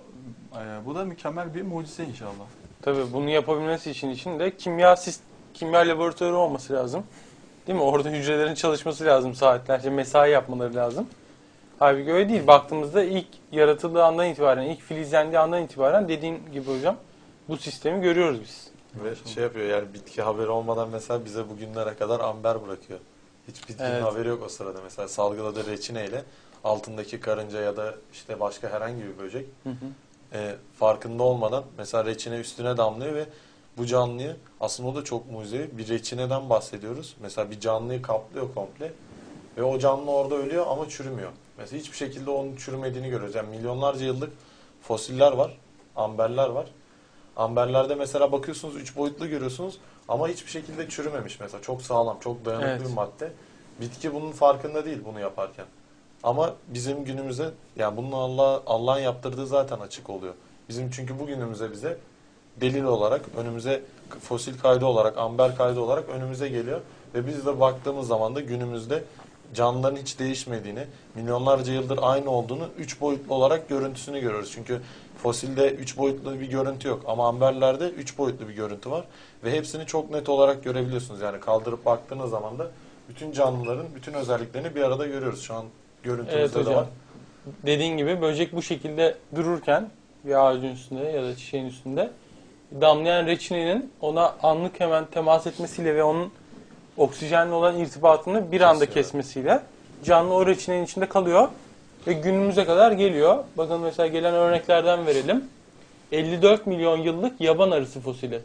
E, bu da mükemmel bir mucize inşallah. Tabii bunu yapabilmesi için için de kimya sis- kimya laboratuvarı olması lazım. Değil mi? Orada hücrelerin çalışması lazım saatlerce, mesai yapmaları lazım. Halbuki öyle değil. Baktığımızda ilk yaratıldığı andan itibaren, ilk filizlendiği andan itibaren dediğin gibi hocam bu sistemi görüyoruz biz. Ve şey yapıyor yani bitki haberi olmadan mesela bize bugünlere kadar amber bırakıyor. Hiç bitkinin Evet. haberi yok o sırada. Mesela salgıladığı reçineyle altındaki karınca ya da işte başka herhangi bir böcek Hı hı. e, farkında olmadan mesela reçine üstüne damlıyor ve bu canlıyı aslında o da çok mucizevi. Bir reçineden bahsediyoruz. Mesela bir canlıyı kaplıyor komple ve o canlı orada ölüyor ama çürümüyor. Mesela hiçbir şekilde onun çürümediğini görüyoruz. Yani milyonlarca yıllık fosiller var, amberler var. Amberlerde mesela bakıyorsunuz üç boyutlu görüyorsunuz ama hiçbir şekilde çürümemiş mesela. Çok sağlam, çok dayanıklı Evet. bir madde. Bitki bunun farkında değil bunu yaparken. Ama bizim günümüze yani bunun Allah Allah'ın yaptırdığı zaten açık oluyor. Bizim çünkü bugünümüze bize delil olarak önümüze fosil kaydı olarak, amber kaydı olarak önümüze geliyor ve biz de baktığımız zaman da günümüzde canlıların hiç değişmediğini, milyonlarca yıldır aynı olduğunu üç boyutlu olarak görüntüsünü görüyoruz. Çünkü fosilde üç boyutlu bir görüntü yok ama amberlerde üç boyutlu bir görüntü var ve hepsini çok net olarak görebiliyorsunuz. Yani kaldırıp baktığınız zaman da bütün canlıların bütün özelliklerini bir arada görüyoruz. Şu an görüntümüzde Evet de hocam. var. Dediğin gibi böcek bu şekilde dururken bir ağacın üstünde ya da çiçeğin üstünde damlayan reçinenin ona anlık hemen temas etmesiyle ve onun oksijenle olan irtibatını bir anda Kesiyor. kesmesiyle canlı o reçinenin içinde kalıyor ve günümüze kadar geliyor. Bakın mesela gelen örneklerden verelim. elli dört milyon yıllık yaban arısı fosili.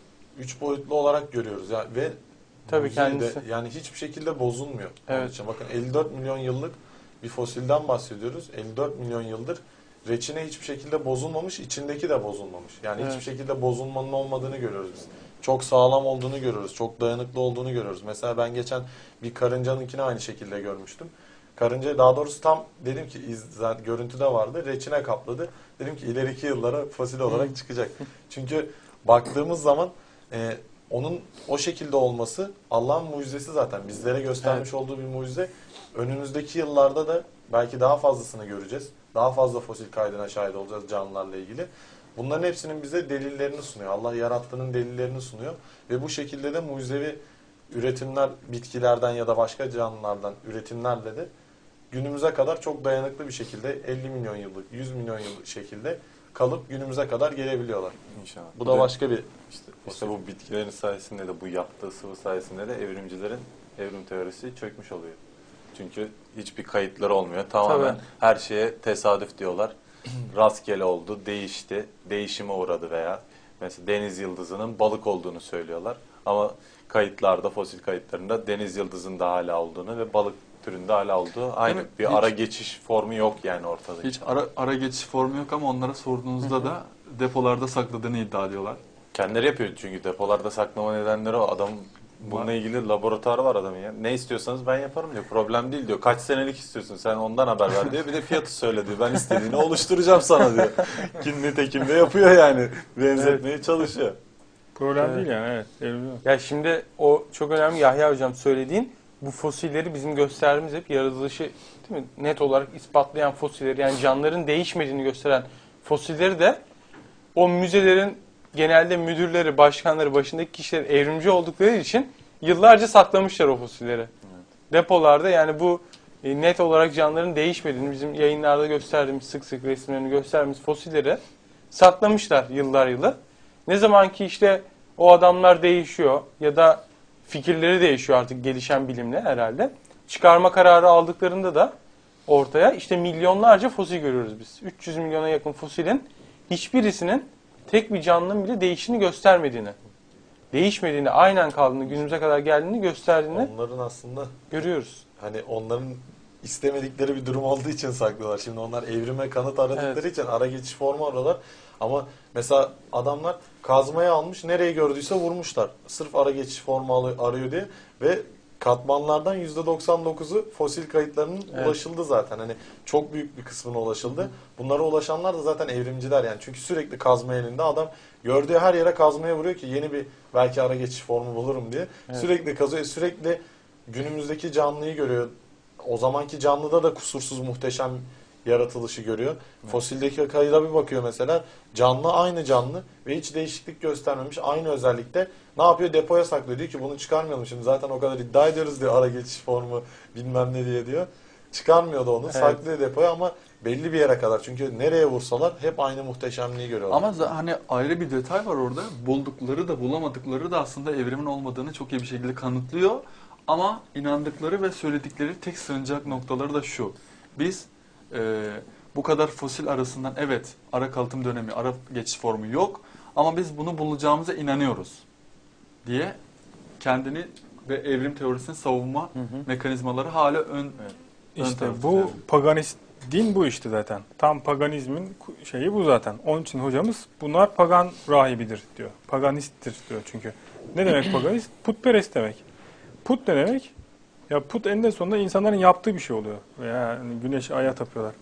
Üç boyutlu olarak görüyoruz yani ve Tabii mucize de kendisi. yani hiçbir şekilde bozulmuyor. Onun Evet. için bakın elli dört milyon yıllık bir fosilden bahsediyoruz. elli dört milyon yıldır reçine hiçbir şekilde bozulmamış, içindeki de bozulmamış. Yani Evet. hiçbir şekilde bozulmanın olmadığını görüyoruz biz. Çok sağlam olduğunu görüyoruz, çok dayanıklı olduğunu görüyoruz. Mesela ben geçen bir karıncanınkini aynı şekilde görmüştüm. Karınca daha doğrusu tam dedim ki izlen, görüntüde vardı, reçine kapladı. Dedim ki ileriki yıllara fosil olarak çıkacak. Çünkü baktığımız zaman e, onun o şekilde olması Allah'ın mucizesi zaten. Bizlere göstermiş Evet. olduğu bir mucize. Önümüzdeki yıllarda da belki daha fazlasını göreceğiz. Daha fazla fosil kaydına şahit olacağız canlılarla ilgili. Bunların hepsinin bize delillerini sunuyor. Allah yarattığının delillerini sunuyor. Ve bu şekilde de mucizevi üretimler bitkilerden ya da başka canlılardan üretimlerle de günümüze kadar çok dayanıklı bir şekilde elli milyon yıllık, yüz milyon yıllık şekilde kalıp günümüze kadar gelebiliyorlar. İnşallah. Bu da başka bir işte, işte bu bitkilerin sayesinde de bu yaptığı sıvı sayesinde de evrimcilerin evrim teorisi çökmüş oluyor. Çünkü hiçbir kayıtları olmuyor. Tamamen Tabii. her şeye tesadüf diyorlar. Rastgele oldu, değişti, değişime uğradı veya mesela deniz yıldızının balık olduğunu söylüyorlar. Ama kayıtlarda, fosil kayıtlarında deniz yıldızında hala olduğunu ve balık türünde hala olduğu aynı. Değil mi? Bir Hiç- ara geçiş formu yok yani ortada. Hiç ara, ara geçiş formu yok ama onlara sorduğunuzda da depolarda sakladığını iddia ediyorlar. Kendileri yapıyor çünkü depolarda saklama nedenleri o. Adam bununla ilgili laboratuvarı var adamın ya. Ne istiyorsanız ben yaparım diyor. Problem değil diyor. Kaç senelik istiyorsun sen ondan haber ver diyor. Bir de fiyatı söyle diyor. Ben istediğini oluşturacağım sana diyor. Kim nitekim de yapıyor yani. Benzetmeye çalışıyor. Problem Evet. değil yani, evet. Evrim yok. Ya şimdi o çok önemli Yahya hocam söylediğin, bu fosilleri bizim gösterdiğimiz hep yaratılışı değil mi? Net olarak ispatlayan fosilleri, yani canlıların değişmediğini gösteren fosilleri de o müzelerin genelde müdürleri, başkanları, başındaki kişiler evrimci oldukları için yıllarca saklamışlar o fosilleri. Depolarda, yani bu e, net olarak canlıların değişmediğini, bizim yayınlarda gösterdiğimiz, sık sık resimlerini gösterdiğimiz fosilleri saklamışlar yıllar yılı. Ne zaman ki işte o adamlar değişiyor ya da fikirleri değişiyor artık gelişen bilimle herhalde. Çıkarma kararı aldıklarında da ortaya işte milyonlarca fosil görüyoruz biz. üç yüz milyona yakın fosilin hiçbirisinin tek bir canlının bile değişini göstermediğini, değişmediğini, aynen kaldığını, günümüze kadar geldiğini gösterdiğini Onların aslında görüyoruz. hani onların istemedikleri bir durum olduğu için saklıyorlar. Şimdi onlar evrime kanıt aradıkları Evet. için ara geçiş formu arıyorlar. Ama mesela adamlar kazmayı almış, nereyi gördüyse vurmuşlar. Sırf ara geçiş formu alıyor- arıyor diye ve katmanlardan yüzde doksan dokuzu fosil kayıtlarının Evet. ulaşıldı zaten. Hani çok büyük bir kısmına ulaşıldı. Bunlara ulaşanlar da zaten evrimciler yani. Çünkü sürekli kazma elinde adam gördüğü her yere kazmaya vuruyor ki yeni bir belki ara geçiş formu bulurum diye. Evet. Sürekli kazıyor. Sürekli günümüzdeki canlıyı görüyor. O zamanki canlıda da kusursuz muhteşem yaratılışı görüyor. Fosildeki kayıda bir bakıyor mesela. Canlı aynı canlı ve hiç değişiklik göstermemiş. Aynı özellikte. Ne yapıyor? Depoya saklıyor. Diyor ki bunu çıkarmayalım. Şimdi zaten o kadar iddia ediyoruz diyor ara geçiş formu bilmem ne diye diyor. Çıkarmıyordu onu. Evet. Saklıyor depoya ama belli bir yere kadar. Çünkü nereye vursalar hep aynı muhteşemliği görüyorlar. Ama za- hani ayrı bir detay var orada. Buldukları da bulamadıkları da aslında evrimin olmadığını çok iyi bir şekilde kanıtlıyor. Ama inandıkları ve söyledikleri tek sığınacak noktaları da şu. Biz e, bu kadar fosil arasından evet ara kalıtım dönemi, ara geçiş formu yok. Ama biz bunu bulacağımıza inanıyoruz diye kendini ve evrim teorisini savunma Hı hı. mekanizmaları hala ön, ön İşte tarafta bu yani. paganist din bu işte zaten. Tam paganizmin ku- şeyi bu zaten. Onun için hocamız bunlar pagan rahibidir diyor. Paganisttir diyor çünkü. Ne demek paganist? Putperest demek. Put ne demek? Ya put eninde sonunda insanların yaptığı bir şey oluyor. Yani güneş, aya tapıyorlar.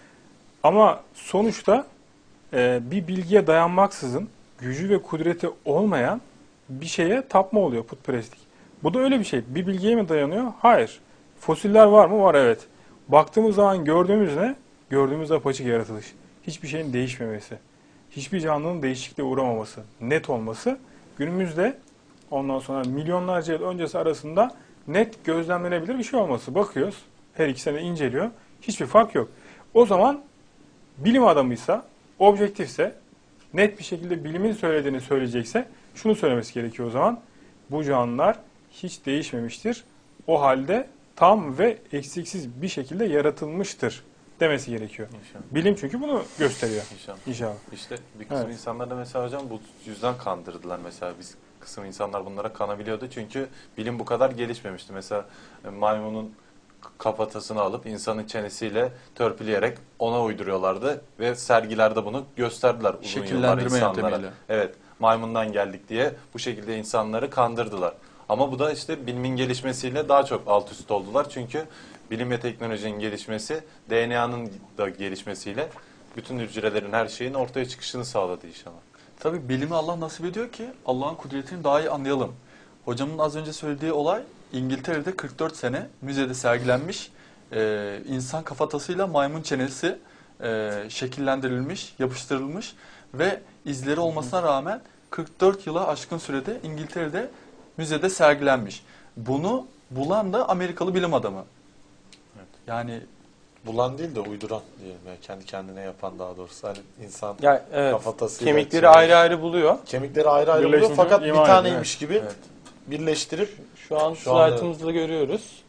Ama sonuçta e, bir bilgiye dayanmaksızın gücü ve kudreti olmayan bir şeye tapma oluyor putperestlik. Bu da öyle bir şey. Bir bilgiye mi dayanıyor? Hayır. Fosiller var mı? Var, evet. Baktığımız zaman gördüğümüz ne? Gördüğümüz apaçık yaratılış. Hiçbir şeyin değişmemesi. Hiçbir canlının değişikliğe uğramaması. Net olması. Günümüzde ondan sonra milyonlarca yıl öncesi arasında net gözlemlenebilir bir şey olması. Bakıyoruz. Her iki sene inceliyor. Hiçbir fark yok. O zaman bilim adamıysa, objektifse, net bir şekilde bilimin söylediğini söyleyecekse şunu söylemesi gerekiyor o zaman. Bu canlılar hiç değişmemiştir. O halde tam ve eksiksiz bir şekilde yaratılmıştır demesi gerekiyor. İnşallah. Bilim çünkü bunu gösteriyor İnşallah. inşallah. İşte bir kısım Evet. insanlar da mesela hocam bu yüzden kandırdılar mesela biz kısım insanlar bunlara kanabiliyordu çünkü bilim bu kadar gelişmemişti. Mesela e, maymunun kafatasını alıp insanın çenesiyle törpüleyerek ona uyduruyorlardı ve sergilerde bunu gösterdiler uzun yıllar Şekillendirme insanlara. yöntemiyle. Evet, maymundan geldik diye bu şekilde insanları kandırdılar. Ama bu da işte bilimin gelişmesiyle daha çok alt üst oldular çünkü bilim ve teknolojinin gelişmesi D N A'nın da gelişmesiyle bütün hücrelerin her şeyin ortaya çıkışını sağladı inşallah. Tabii bilimi Allah nasip ediyor ki Allah'ın kudretini daha iyi anlayalım. Hocamın az önce söylediği olay İngiltere'de kırk dört sene müzede sergilenmiş e, insan kafatasıyla maymun çenesi e, şekillendirilmiş, yapıştırılmış ve izleri olmasına rağmen kırk dört yıla aşkın sürede İngiltere'de müzede sergilenmiş. Bunu bulan da Amerikalı bilim adamı. Evet. Yani Bulan değil de uyduran diyelim. Yani kendi kendine yapan daha doğrusu. Hani insan Ya evet. kafatasıyla Kemikleri çevir- ayrı ayrı buluyor. Kemikleri ayrı ayrı buluyor Birleşince fakat bir iman taneymiş gibi Evet. birleştirip Şu an Şu anda- slaytımızda görüyoruz.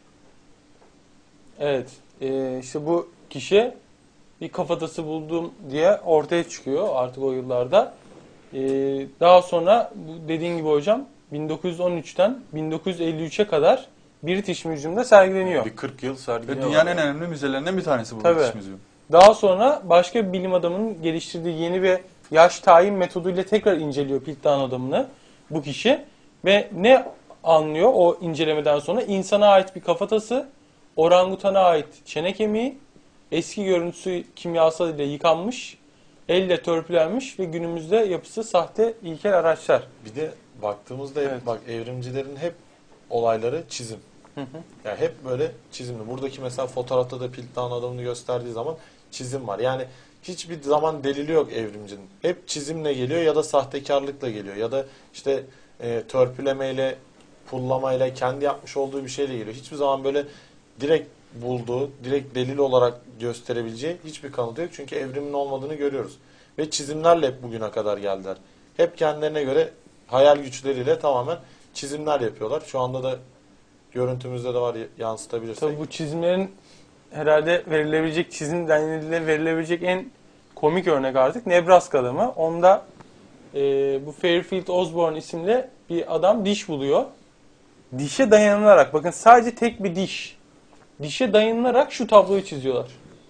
Evet. e, işte bu kişi bir kafatası buldum diye ortaya çıkıyor artık o yıllarda. E, daha sonra bu dediğin gibi hocam bin dokuz yüz on üçten bin dokuz yüz elli üçe kadar British Museum'da sergileniyor. Bir kırk yıl Ve sergiliyorlar. dünyanın en önemli müzelerinden bir tanesi bu Tabii. British Museum. Daha sonra başka bir bilim adamının geliştirdiği yeni bir yaş tayin metoduyla tekrar inceliyor Piltdown adamını bu kişi. Ve ne anlıyor o incelemeden sonra? İnsana ait bir kafatası, orangutana ait çene kemiği, eski görüntüsü kimyasal ile yıkanmış, elle törpülenmiş ve günümüzde yapısı sahte ilkel araçlar. Bir de baktığımızda hep, Evet. bak evrimcilerin hep olayları çizim. Hı hı. Yani hep böyle çizimli. Buradaki mesela fotoğrafta da Piltdown adamını gösterdiği zaman çizim var. Yani hiçbir zaman delili yok evrimcinin. Hep çizimle geliyor ya da sahtekarlıkla geliyor. Ya da işte e, törpülemeyle, pullamayla, kendi yapmış olduğu bir şeyle geliyor. Hiçbir zaman böyle direkt bulduğu, direkt delil olarak gösterebileceği hiçbir kanıt yok. Çünkü evrimin olmadığını görüyoruz. Ve çizimlerle hep bugüne kadar geldiler. Hep kendilerine göre hayal güçleriyle tamamen çizimler yapıyorlar. Şu anda da görüntümüzde de var, yansıtabilirsek. Tabii bu çizimlerin herhalde verilebilecek, çizim deniliyle verilebilecek en komik örnek artık Nebraska adamı. Onda e, bu Fairfield Osborne isimli bir adam diş buluyor. Dişe dayanılarak, bakın sadece tek bir diş. Dişe dayanılarak şu tabloyu çiziyorlar.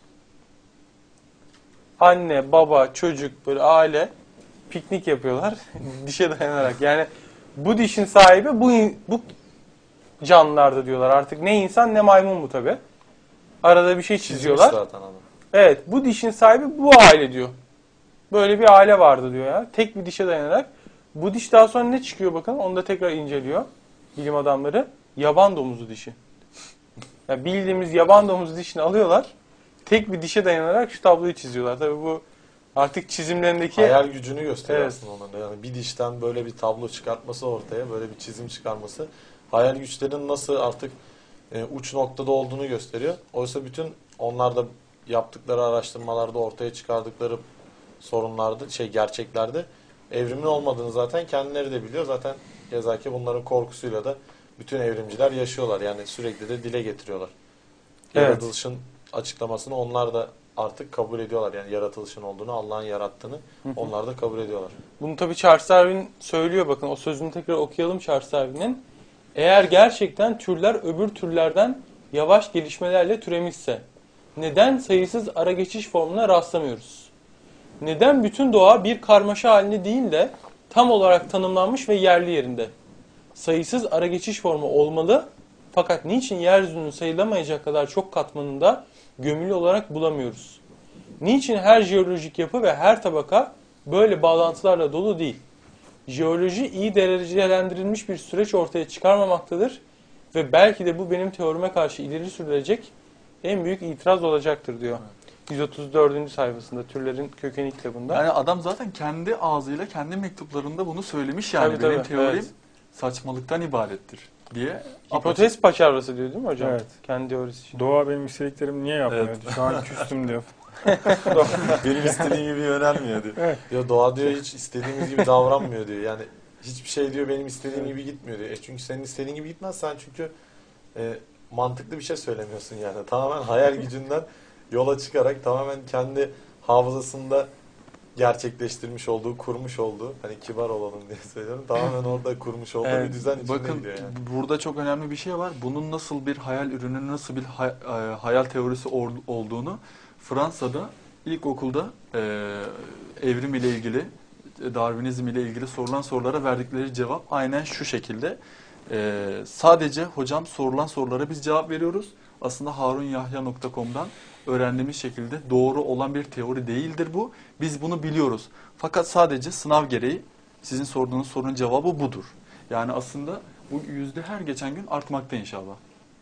Anne, baba, çocuk, böyle aile piknik yapıyorlar dişe dayanarak. Yani bu dişin sahibi bu bu canlılarda diyorlar. Artık ne insan ne maymun bu tabi. Arada bir şey Çizmiş çiziyorlar. zaten adam. Evet, bu dişin sahibi bu aile diyor. Böyle bir aile vardı diyor ya. Tek bir dişe dayanarak. Bu diş daha sonra ne çıkıyor bakın. Onu da tekrar inceliyor bilim adamları. Yaban domuzu dişi. Yani bildiğimiz yaban domuzu dişini alıyorlar. Tek bir dişe dayanarak şu tabloyu çiziyorlar. Tabii bu artık çizimlerindeki... Hayal gücünü gösteriyor Evet. aslında onun. Yani bir dişten böyle bir tablo çıkartması ortaya, böyle bir çizim çıkarması hayal güçlerinin nasıl artık e, uç noktada olduğunu gösteriyor. Oysa bütün onlar da yaptıkları araştırmalarda ortaya çıkardıkları sorunlarda, şey gerçeklerde evrimin olmadığını zaten kendileri de biliyor. Zaten gezaki bunların korkusuyla da bütün evrimciler yaşıyorlar. Yani sürekli de dile getiriyorlar. Evet. Yaratılışın açıklamasını onlar da artık kabul ediyorlar. Yani yaratılışın olduğunu, Allah'ın yarattığını onlar da kabul ediyorlar. Bunu tabii Charles Darwin söylüyor. Bakın o sözünü tekrar okuyalım Charles Darwin'in. Eğer gerçekten türler öbür türlerden yavaş gelişmelerle türemişse neden sayısız ara geçiş formuna rastlamıyoruz? Neden bütün doğa bir karmaşa halinde değil de tam olarak tanımlanmış ve yerli yerinde? Sayısız ara geçiş formu olmalı fakat niçin yeryüzünün sayılamayacak kadar çok katmanında gömülü olarak bulamıyoruz? Niçin her jeolojik yapı ve her tabaka böyle bağlantılarla dolu değil? Jeoloji iyi derecelendirilmiş bir süreç ortaya çıkarmamaktadır ve belki de bu benim teorime karşı ileri sürülecek en büyük itiraz olacaktır diyor. yüz otuz dördüncü sayfasında Türlerin Kökeni kitabında. Yani adam zaten kendi ağzıyla kendi mektuplarında bunu söylemiş yani. Tabii, Benim tabii, teorim evet. saçmalıktan ibarettir diye. Hipotez paçavrası diyor değil mi hocam? Evet. Kendi teorisi için. Doğa benim istediklerimi niye yapmıyor? Evet. Şu an küstüm diyor. Benim istediğim gibi yönelmiyor diyor. Ya doğa diyor hiç istediğimiz gibi davranmıyor diyor. Yani hiçbir şey diyor benim istediğim gibi gitmiyor diyor. E çünkü senin istediğin gibi gitmez, sen çünkü e, mantıklı bir şey söylemiyorsun yani. Tamamen hayal gücünden yola çıkarak tamamen kendi hafızasında gerçekleştirmiş olduğu, kurmuş olduğu, hani kibar olalım diye söylüyorum. Tamamen orada kurmuş olduğu Evet. bir düzen içinde Bakın gidiyor yani. burada çok önemli bir şey var. Bunun nasıl bir hayal ürünü, nasıl bir hay- e, hayal teorisi or- olduğunu Fransa'da ilkokulda e, evrim ile ilgili, Darwinizm ile ilgili sorulan sorulara verdikleri cevap aynen şu şekilde. E, sadece hocam sorulan sorulara biz cevap veriyoruz. Aslında harunyahya nokta com'dan öğrendiğimiz şekilde doğru olan bir teori değildir bu. Biz bunu biliyoruz. Fakat sadece sınav gereği sizin sorduğunuz sorunun cevabı budur. Yani aslında bu yüzde her geçen gün artmakta inşallah.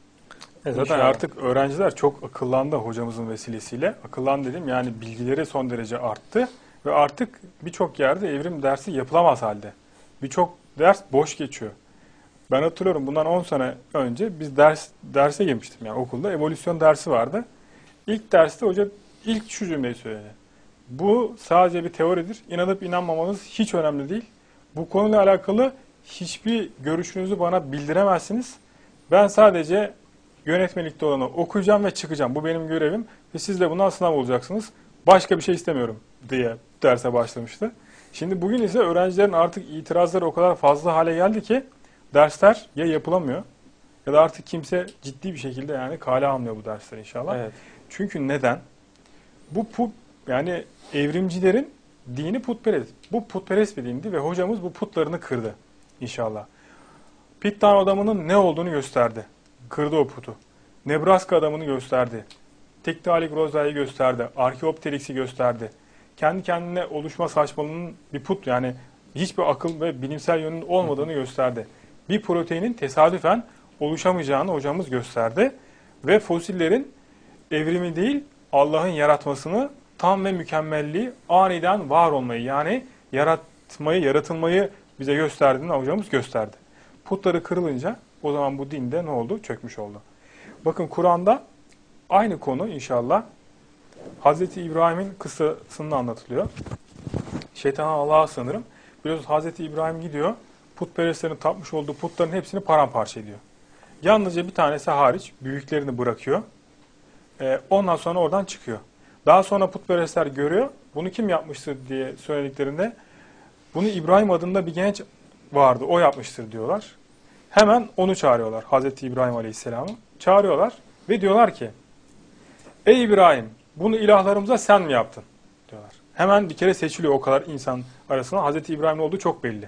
E zaten İnşallah. artık öğrenciler çok akıllandı hocamızın vesilesiyle. Akıllan dedim yani bilgileri son derece arttı ve artık birçok yerde evrim dersi yapılamaz halde. Birçok ders boş geçiyor. Ben hatırlıyorum bundan on sene önce biz ders derse girmiştim yani okulda evolüsyon dersi vardı. İlk derste hoca ilk şu cümleyi söyledi. Bu sadece bir teoridir. İnanıp inanmamanız hiç önemli değil. Bu konuyla alakalı hiçbir görüşünüzü bana bildiremezsiniz. Ben sadece yönetmelikte olanı okuyacağım ve çıkacağım. Bu benim görevim ve siz de bundan sınav olacaksınız. Başka bir şey istemiyorum diye derse başlamıştı. Şimdi bugün ise öğrencilerin artık itirazları o kadar fazla hale geldi ki dersler ya yapılamıyor ya da artık kimse ciddi bir şekilde yani kale almıyor bu dersleri inşallah. Evet. Çünkü neden? Bu put, yani evrimcilerin dini putperest. Bu putperest bir dindi ve hocamız bu putlarını kırdı inşallah. Pittan adamının ne olduğunu gösterdi. Kırdı o putu. Nebraska adamını gösterdi. Tiktaalik rozayı gösterdi. Arkeopteryx'i gösterdi. Kendi kendine oluşma saçmalığının bir put yani hiçbir akıl ve bilimsel yönünün olmadığını gösterdi. Bir proteinin tesadüfen oluşamayacağını hocamız gösterdi. Ve fosillerin evrimi değil Allah'ın yaratmasını tam ve mükemmelliği aniden var olmayı yani yaratmayı, yaratılmayı bize gösterdiğini hocamız gösterdi. Putları kırılınca o zaman bu dinde ne oldu? Çökmüş oldu. Bakın Kur'an'da aynı konu inşallah Hazreti İbrahim'in kıssasında anlatılıyor. Şeytana Allah'a sığınırım. Biliyorsunuz Hazreti İbrahim gidiyor, putperestlerin tapmış olduğu putların hepsini paramparça ediyor. Yalnızca bir tanesi hariç büyüklerini bırakıyor. Ee, ondan sonra oradan çıkıyor. Daha sonra putperestler görüyor. Bunu kim yapmıştır diye söylediklerinde bunu İbrahim adında bir genç vardı. O yapmıştır diyorlar. Hemen onu çağırıyorlar. Hazreti İbrahim Aleyhisselam'ı. Çağırıyorlar ve diyorlar ki ey İbrahim bunu ilahlarımıza sen mi yaptın? Diyorlar. Hemen bir kere seçiliyor o kadar insan arasında. Hazreti İbrahim'in olduğu çok belli.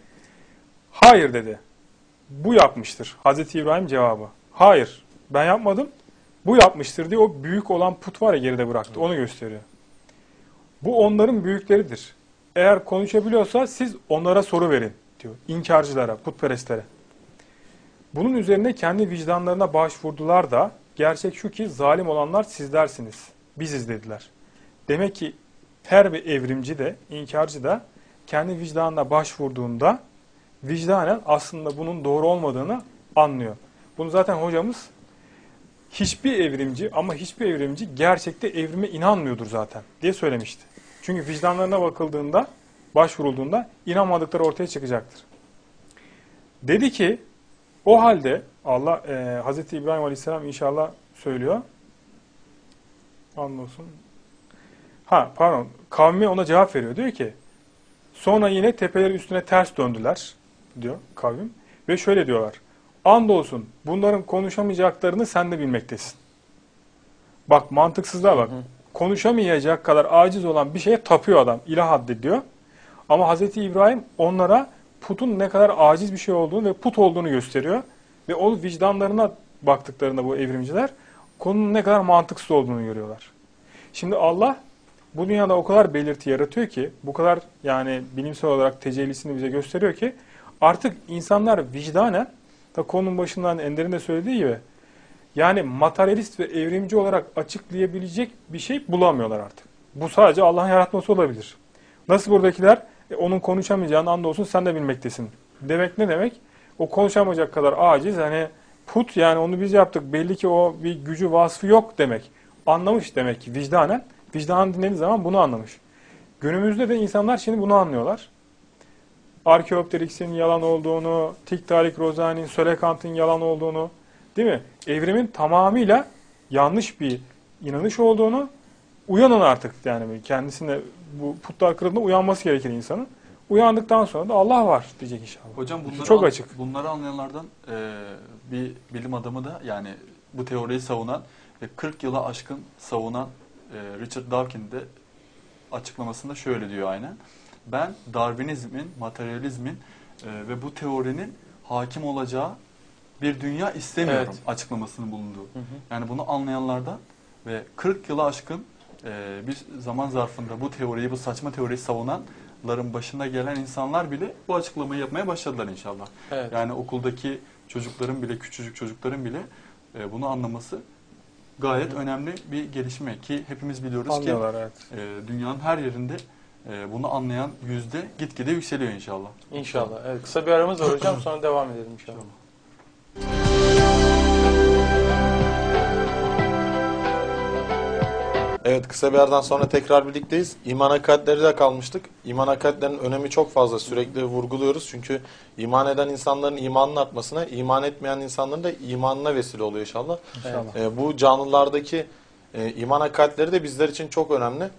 Hayır dedi. Bu yapmıştır. Hazreti İbrahim cevabı. Hayır ben yapmadım. Bu yapmıştır diye o büyük olan put var ya geride bıraktı. Onu gösteriyor. Bu onların büyükleridir. Eğer konuşabiliyorsa siz onlara soru verin diyor. İnkarcılara, putperestlere. Bunun üzerine kendi vicdanlarına başvurdular da gerçek şu ki zalim olanlar sizlersiniz. Biziz dediler. Demek ki her bir evrimci de, inkarcı da kendi vicdanına başvurduğunda vicdanen aslında bunun doğru olmadığını anlıyor. Bunu zaten hocamız hiçbir evrimci ama hiçbir evrimci gerçekte evrime inanmıyordur zaten diye söylemişti. Çünkü vicdanlarına bakıldığında, başvurulduğunda inanmadıkları ortaya çıkacaktır. Dedi ki o halde Allah e, Hazreti İbrahim Aleyhisselam inşallah söylüyor. Anlıyorsun. Ha pardon. Kavmi ona cevap veriyor. Diyor ki sonra yine tepeleri üstüne ters döndüler diyor kavim. Ve şöyle diyorlar. Andolsun bunların konuşamayacaklarını sen de bilmektesin. Bak mantıksızlığa bak. Hı hı. Konuşamayacak kadar aciz olan bir şeye tapıyor adam. İlah addediyor. Ama Hazreti İbrahim onlara putun ne kadar aciz bir şey olduğunu ve put olduğunu gösteriyor. Ve o vicdanlarına baktıklarında bu evrimciler konunun ne kadar mantıksız olduğunu görüyorlar. Şimdi Allah bu dünyada o kadar belirti yaratıyor ki, bu kadar yani bilimsel olarak tecellisini bize gösteriyor ki artık insanlar vicdanen, da konunun başından Ender'in de söylediği gibi yani materyalist ve evrimci olarak açıklayabilecek bir şey bulamıyorlar artık. Bu sadece Allah'ın yaratması olabilir. Nasıl buradakiler? E, onun konuşamayacağını andolsun sen de bilmektesin. Demek ne demek? O konuşamayacak kadar aciz. Hani put yani onu biz yaptık. Belli ki o bir gücü vasfı yok demek. Anlamış demek ki vicdanen. Vicdanen dinlediği zaman bunu anlamış. Günümüzde de insanlar şimdi bunu anlıyorlar. Arkeopteryx'in yalan olduğunu, Tiktaalik rozayinin, Sölekant'ın yalan olduğunu, değil mi? Evrimin tamamıyla yanlış bir inanış olduğunu, uyanın artık yani kendisine bu putlar kırıldığında uyanması gerekir insanın. Uyandıktan sonra da Allah var diyecek inşallah. Hocam bunları, çok an, açık. Bunları anlayanlardan e, bir bilim adamı da yani bu teoriyi savunan ve kırk yıla aşkın savunan e, Richard Dawkins de açıklamasında şöyle diyor aynen. Ben Darwinizmin, materyalizmin e, ve bu teorinin hakim olacağı bir dünya istemiyorum evet. açıklamasını bulunduğu. Hı hı. Yani bunu anlayanlardan ve kırk yıla aşkın e, bir zaman zarfında bu teoriyi, bu saçma teoriyi savunanların başına gelen insanlar bile bu açıklamayı yapmaya başladılar inşallah. Evet. Yani okuldaki çocukların bile, küçücük çocukların bile e, bunu anlaması gayet hı. önemli bir gelişme ki hepimiz biliyoruz Anlıyorlar, ki evet. e, dünyanın her yerinde e, bunu anlayan yüzde gitgide yükseliyor inşallah. İnşallah. Evet, kısa bir aramız var hocam sonra devam edelim inşallah. inşallah. Evet, kısa bir aradan sonra tekrar birlikteyiz. İman hakikatleri de kalmıştık. İman hakikatlerinin önemi çok fazla, sürekli vurguluyoruz. Çünkü iman eden insanların imanının artmasına, iman etmeyen insanların da imanına vesile oluyor inşallah. İnşallah. Ee, bu canlılardaki e, iman hakikatleri de bizler için çok önemli.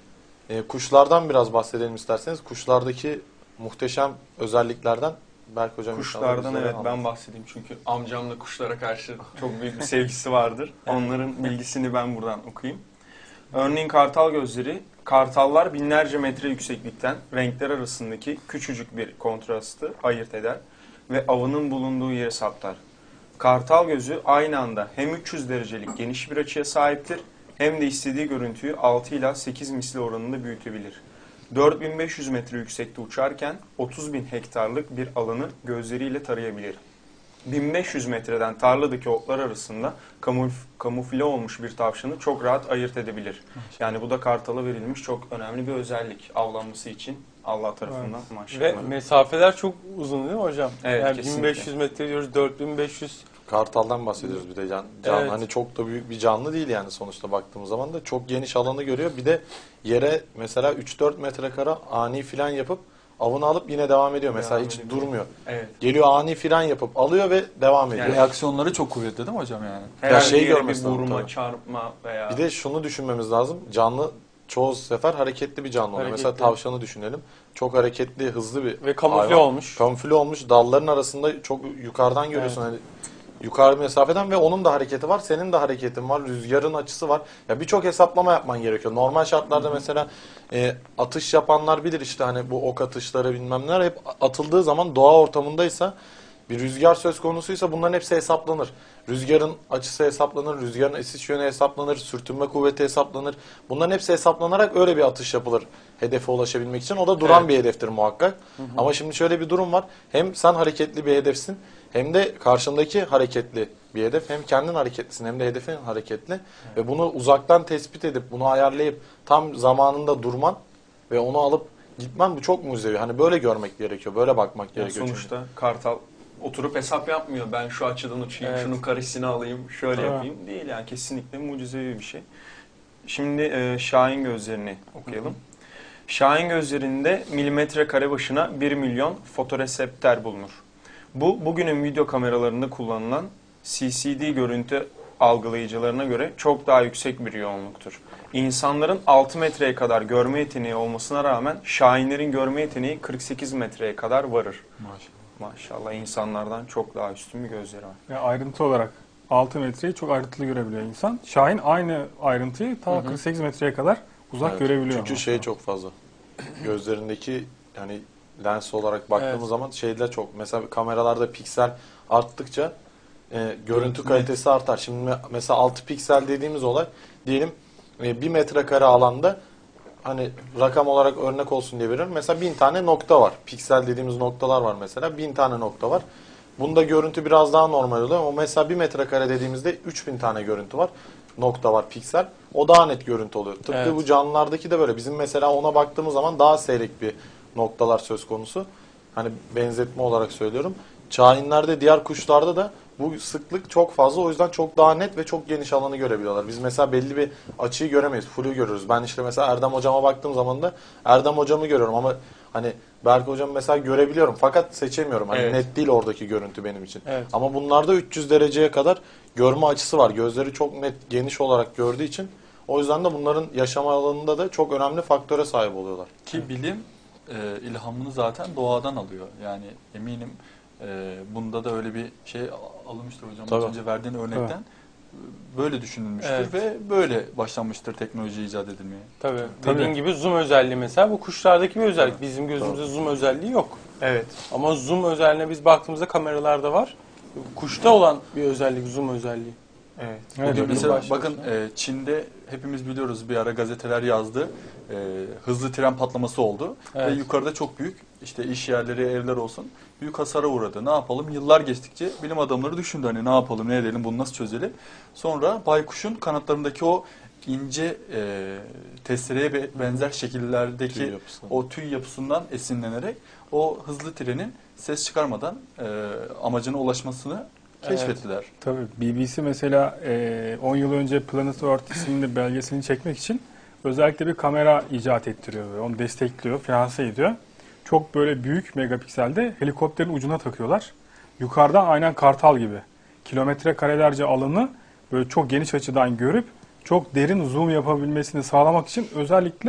E, kuşlardan biraz bahsedelim isterseniz. Kuşlardaki muhteşem özelliklerden Berk Hocam inşallah Kuşlardan bizlere evet ben anlatır. bahsedeyim çünkü amcamla kuşlara karşı çok büyük bir sevgisi vardır. Onların bilgisini ben buradan okuyayım. Örneğin kartal gözleri, kartallar binlerce metre yükseklikten renkler arasındaki küçücük bir kontrastı ayırt eder ve avının bulunduğu yeri saptar. Kartal gözü aynı anda hem üç yüz derecelik geniş bir açıya sahiptir hem de istediği görüntüyü altı ila sekiz misli oranında büyütebilir. dört bin beş yüz metre yüksekte uçarken otuz bin hektarlık bir alanı gözleriyle tarayabilir. bin beş yüz metreden tarladaki otlar arasında kamuf kamufle olmuş bir tavşanı çok rahat ayırt edebilir. Yani bu da kartala verilmiş çok önemli bir özellik avlanması için Allah tarafından maşallah. Ve mesafeler çok uzun değil mi hocam? Evet, yani kesinlikle. bin beş yüz metre diyoruz, dört bin beş yüz. Kartaldan bahsediyoruz bir de can, can Evet. hani çok da büyük bir canlı değil yani sonuçta baktığımız zaman da çok geniş alanı görüyor. Bir de yere mesela üç dört metrekare ani fren yapıp avını alıp yine devam ediyor. Mesela Devam hiç ediyor. durmuyor. Evet. Geliyor ani fren yapıp alıyor ve devam ediyor. Yani Reaksiyonları çok kuvvetli değil mi hocam yani? Herhangi şey bir yere görmesi bir lazım vurma, tabii. çarpma veya... Bir de şunu düşünmemiz lazım. Canlı çoğu sefer hareketli bir canlı oluyor. Hareketli. Mesela tavşanı düşünelim. Çok hareketli, hızlı bir Ve kamufle hayvan. olmuş. Kamufle olmuş. Dalların arasında çok yukarıdan görüyorsun. Hani yukarı mesafeden ve onun da hareketi var. Senin de hareketin var. Rüzgarın açısı var. Ya birçok hesaplama yapman gerekiyor. Normal şartlarda mesela e, atış yapanlar bilir işte hani bu ok atışları bilmem neler hep atıldığı zaman doğa ortamındaysa bir rüzgar söz konusuysa bunların hepsi hesaplanır. Rüzgarın açısı hesaplanır, rüzgarın esiş yönü hesaplanır, sürtünme kuvveti hesaplanır. Bunların hepsi hesaplanarak öyle bir atış yapılır hedefe ulaşabilmek için. O da duran Evet. bir hedeftir muhakkak. Hı hı. Ama şimdi şöyle bir durum var. Hem sen hareketli bir hedefsin hem de karşındaki hareketli bir hedef. Hem kendin hareketlisin hem de hedefin hareketli. Evet. Ve bunu uzaktan tespit edip bunu ayarlayıp tam zamanında durman ve onu alıp gitmen bu çok mucizevi. Hani böyle görmek gerekiyor, böyle bakmak Yani gerekiyor. sonuçta çünkü. kartal oturup hesap yapmıyor. Ben şu açıdan uçayım, Evet. şunun karesini alayım, şöyle Tabii. yapayım. Değil yani kesinlikle mucizevi bir şey. Şimdi e, Şahin gözlerini okuyalım. Şahin gözlerinde milimetre kare başına bir milyon fotoreseptör bulunur. Bu bugünün video kameralarında kullanılan C C D görüntü algılayıcılarına göre çok daha yüksek bir yoğunluktur. İnsanların altı metreye kadar görme yeteneği olmasına rağmen şahinlerin görme yeteneği kırk sekiz metreye kadar varır. Maşallah. Maşallah insanlardan çok daha üstün bir gözleri var. Ya ayrıntı olarak altı metreyi çok ayrıntılı görebiliyor insan. Şahin aynı ayrıntıyı ta kırk sekiz metreye kadar uzak Evet, görebiliyor. Çünkü şey çok fazla. Gözlerindeki yani lens olarak baktığımız Evet. zaman şeyler çok. Mesela kameralarda piksel arttıkça e, görüntü Evet. kalitesi artar. Şimdi me- mesela altı piksel dediğimiz olay diyelim e, bir metrekare alanda hani rakam olarak örnek olsun diye veriyorum. Mesela bin tane nokta var. Piksel dediğimiz noktalar var mesela. Bin tane nokta var. Bunda görüntü biraz daha normal oluyor ama mesela bir metrekare dediğimizde üç bin tane görüntü var. Nokta var piksel. O daha net görüntü oluyor. Tıpkı Evet. bu canlılardaki de böyle. Bizim mesela ona baktığımız zaman daha seyrek bir noktalar söz konusu. Hani benzetme olarak söylüyorum. Şahinlerde diğer kuşlarda da bu sıklık çok fazla. O yüzden çok daha net ve çok geniş alanı görebiliyorlar. Biz mesela belli bir açıyı göremeyiz. Full'ü görürüz. Ben işte mesela Erdem hocama baktığım zaman da Erdem hocamı görüyorum ama hani Berk hocamı mesela görebiliyorum. Fakat seçemiyorum. Hani Evet. net değil oradaki görüntü benim için. Evet. Ama bunlarda üç yüz dereceye kadar görme açısı var. Gözleri çok net, geniş olarak gördüğü için o yüzden de bunların yaşam alanında da çok önemli faktöre sahip oluyorlar. Ki bilim e, ilhamını zaten doğadan alıyor. Yani eminim e, bunda da öyle bir şey alınmıştır hocam. Az Tabii. önce verdiğin örnekten böyle düşünülmüştür Evet. ve böyle başlanmıştır teknoloji icat edilmeye. Tabii. Tabii. Dediğin gibi zoom özelliği mesela bu kuşlardaki bir özellik. Bizim gözümüzde zoom özelliği yok. Evet. Ama zoom özelliğine biz baktığımızda kameralarda var. Kuşta olan bir özellik zoom özelliği. Evet. Evet, Bugün öyle mesela başlıyorsun. bakın e, Çin'de hepimiz biliyoruz bir ara gazeteler yazdı. E, hızlı tren patlaması oldu. Evet. Ve yukarıda çok büyük işte iş yerleri, evler olsun büyük hasara uğradı. Ne yapalım? Yıllar geçtikçe bilim adamları düşündü hani ne yapalım, ne edelim, bunu nasıl çözelim? Sonra baykuşun kanatlarındaki o ince e, testereye be- benzer şekillerdeki Tüy yapısı. o tüy yapısından esinlenerek o hızlı trenin ses çıkarmadan e, amacına ulaşmasını Evet. keşfettiler. Tabii B B C mesela e, on yıl önce Planet Earth isimli belgeselini çekmek için özellikle bir kamera icat ettiriyor ve onu destekliyor, finanse ediyor. Çok böyle büyük megapikselde helikopterin ucuna takıyorlar. Yukarıdan aynen kartal gibi kilometre karelerce alanı böyle çok geniş açıdan görüp çok derin zoom yapabilmesini sağlamak için özellikle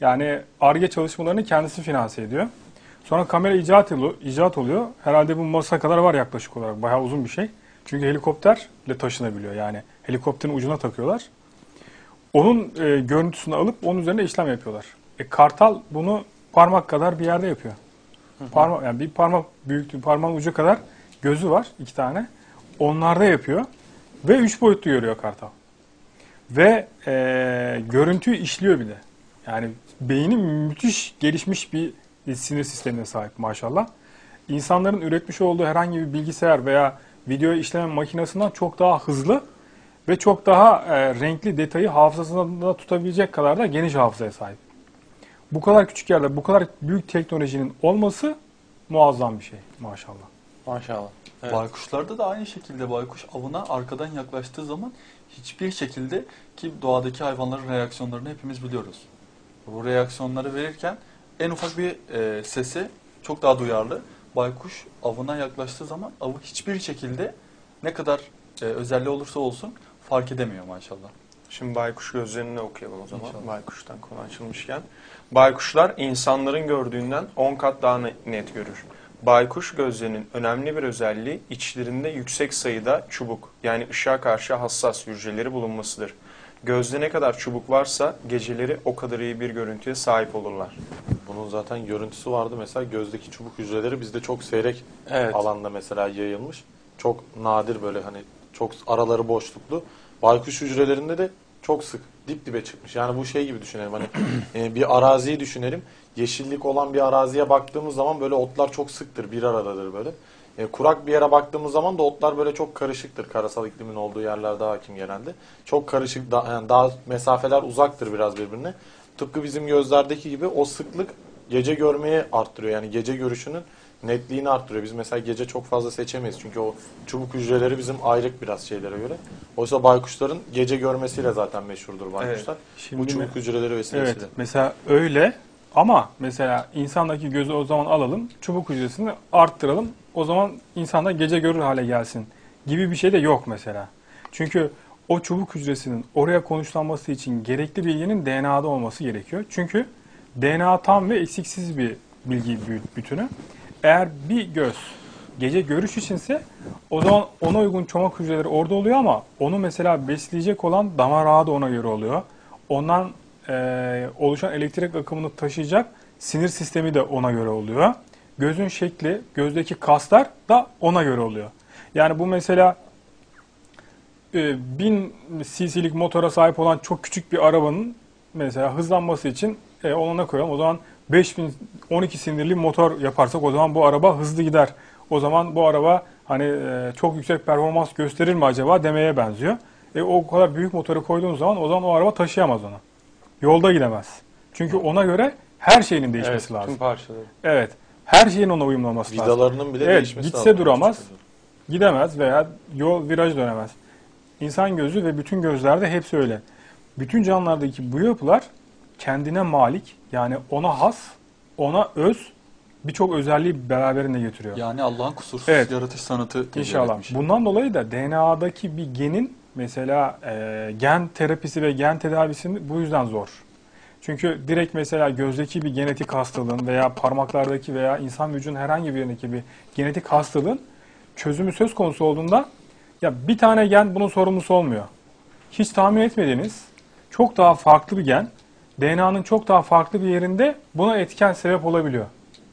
Yani Ar-Ge çalışmalarını kendisi finanse ediyor. Sonra kamera icat, oluyor, icat oluyor. Herhalde bu masa kadar var yaklaşık olarak. Bayağı uzun bir şey. Çünkü helikopterle taşınabiliyor. Yani helikopterin ucuna takıyorlar. Onun e, görüntüsünü alıp onun üzerine işlem yapıyorlar. E, Kartal bunu parmak kadar bir yerde yapıyor. Parmak, yani bir parmak büyüklüğü, parmağın ucu kadar gözü var, iki tane. Onlarda yapıyor. Ve üç boyutlu görüyor Kartal. Ve e, görüntüyü işliyor bir de. Yani beyni müthiş gelişmiş bir sinir sistemine sahip maşallah. İnsanların üretmiş olduğu herhangi bir bilgisayar veya video işleme makinesinden çok daha hızlı ve çok daha e, renkli detayı hafızasında tutabilecek kadar da geniş hafızaya sahip. Bu kadar küçük yerde bu kadar büyük teknolojinin olması muazzam bir şey maşallah. Maşallah. Evet. Baykuşlarda da aynı şekilde baykuş avına arkadan yaklaştığı zaman hiçbir şekilde, ki doğadaki hayvanların reaksiyonlarını hepimiz biliyoruz. Bu reaksiyonları verirken en ufak bir e, sesi çok daha duyarlı. Baykuş avına yaklaştığı zaman avı hiçbir şekilde ne kadar e, özelliği olursa olsun fark edemiyor maşallah. Şimdi baykuş gözlerini okuyalım o zaman. İnşallah. Baykuştan konu açılmışken. Baykuşlar insanların gördüğünden on kat daha net görür. Baykuş gözlerinin önemli bir özelliği içlerinde yüksek sayıda çubuk, yani ışığa karşı hassas hücreleri bulunmasıdır. Gözde ne kadar çubuk varsa geceleri o kadar iyi bir görüntüye sahip olurlar. Bunun zaten görüntüsü vardı. Mesela gözdeki çubuk hücreleri bizde çok seyrek Evet. alanda mesela yayılmış. Çok nadir, böyle hani çok araları boşluklu. Baykuş hücrelerinde de çok sık dip dibe çıkmış. Yani bu şey gibi düşünelim, hani e, bir araziyi düşünelim. Yeşillik olan bir araziye baktığımız zaman böyle otlar çok sıktır, bir aradadır böyle. E, kurak bir yere baktığımız zaman da otlar böyle çok karışıktır. Karasal iklimin olduğu yerlerde hakim genelde. Çok karışık, da, yani daha mesafeler uzaktır biraz birbirine. Tıpkı bizim gözlerdeki gibi o sıklık gece görmeyi arttırıyor. Yani gece görüşünün netliğini arttırıyor. Biz mesela gece çok fazla seçemeyiz. Çünkü o çubuk hücreleri bizim ayrık biraz şeylere göre. Oysa baykuşların gece görmesiyle zaten meşhurdur baykuşlar. Şimdi Bu çubuk hücreleri vesilesiyle. Evet, mesela öyle ama mesela insandaki gözü o zaman alalım, çubuk hücresini arttıralım, o zaman insanda gece görür hale gelsin gibi bir şey de yok mesela. Çünkü o çubuk hücresinin oraya konuşlanması için gerekli bilginin D N A'da olması gerekiyor. Çünkü D N A tam ve eksiksiz bir bilgi bütünü. Eğer bir göz gece görüş içinse o zaman ona uygun çomak hücreleri orada oluyor ama onu mesela besleyecek olan damar ağı da ona göre oluyor. Ondan e, oluşan elektrik akımını taşıyacak sinir sistemi de ona göre oluyor. Gözün şekli, gözdeki kaslar da ona göre oluyor. Yani bu mesela e, bin cc'lik motora sahip olan çok küçük bir arabanın mesela hızlanması için e, ona koyalım. O zaman beş bin on iki sinirli motor yaparsak o zaman bu araba hızlı gider. O zaman bu araba hani e, çok yüksek performans gösterir mi acaba demeye benziyor. E, o kadar büyük motoru koyduğun zaman o zaman o araba taşıyamaz onu. Yolda gidemez. Çünkü ona göre her şeyinin değişmesi Evet, lazım. tüm parçaları. Evet. Her şeyin ona uyumlaması lazım. Vidalarının bile Evet, değişmesi gitse lazım. duramaz. Gidemez veya yol viraj dönemez. İnsan gözü ve bütün gözlerde hepsi öyle. Bütün canlılardaki bu yapılar kendine malik, yani ona has, ona öz birçok özelliği beraberinde getiriyor. Yani Allah'ın kusursuz Evet. yaratış sanatı tecelli İnşallah. etmiş. Bundan dolayı da D N A'daki bir genin mesela e, gen terapisi ve gen tedavisi bu yüzden zor. Çünkü direkt mesela gözdeki bir genetik hastalığın veya parmaklardaki veya insan vücudunun herhangi bir yerindeki bir genetik hastalığın çözümü söz konusu olduğunda ya bir tane gen bunun sorumlusu olmuyor. Hiç tahmin etmediğiniz çok daha farklı bir gen D N A'nın çok daha farklı bir yerinde buna etken sebep olabiliyor.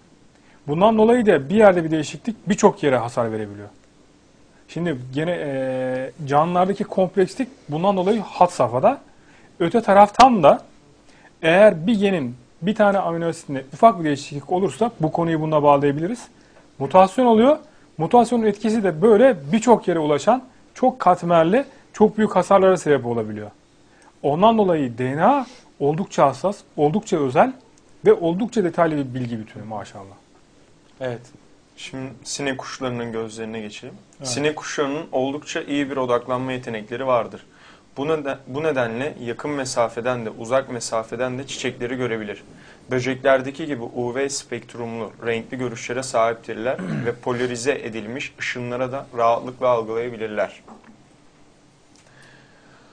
Bundan dolayı da bir yerde bir değişiklik birçok yere hasar verebiliyor. Şimdi gene e, canlılardaki komplekslik bundan dolayı had safhada. Öte taraftan da eğer bir genin bir tane amino asitinde ufak bir değişiklik olursa bu konuyu bununla bağlayabiliriz. Mutasyon oluyor. Mutasyonun etkisi de böyle birçok yere ulaşan çok katmerli, çok büyük hasarlara sebep olabiliyor. Ondan dolayı D N A oldukça hassas, oldukça özel ve oldukça detaylı bir bilgi bütünü maşallah. Evet. Şimdi sinek kuşlarının gözlerine geçelim. Evet. Sinek kuşlarının oldukça iyi bir odaklanma yetenekleri vardır. Bu, neden, bu nedenle yakın mesafeden de uzak mesafeden de çiçekleri görebilir. Böceklerdeki gibi U V spektrumlu renkli görüşlere sahiptirler ve polarize edilmiş ışınlara da rahatlıkla algılayabilirler.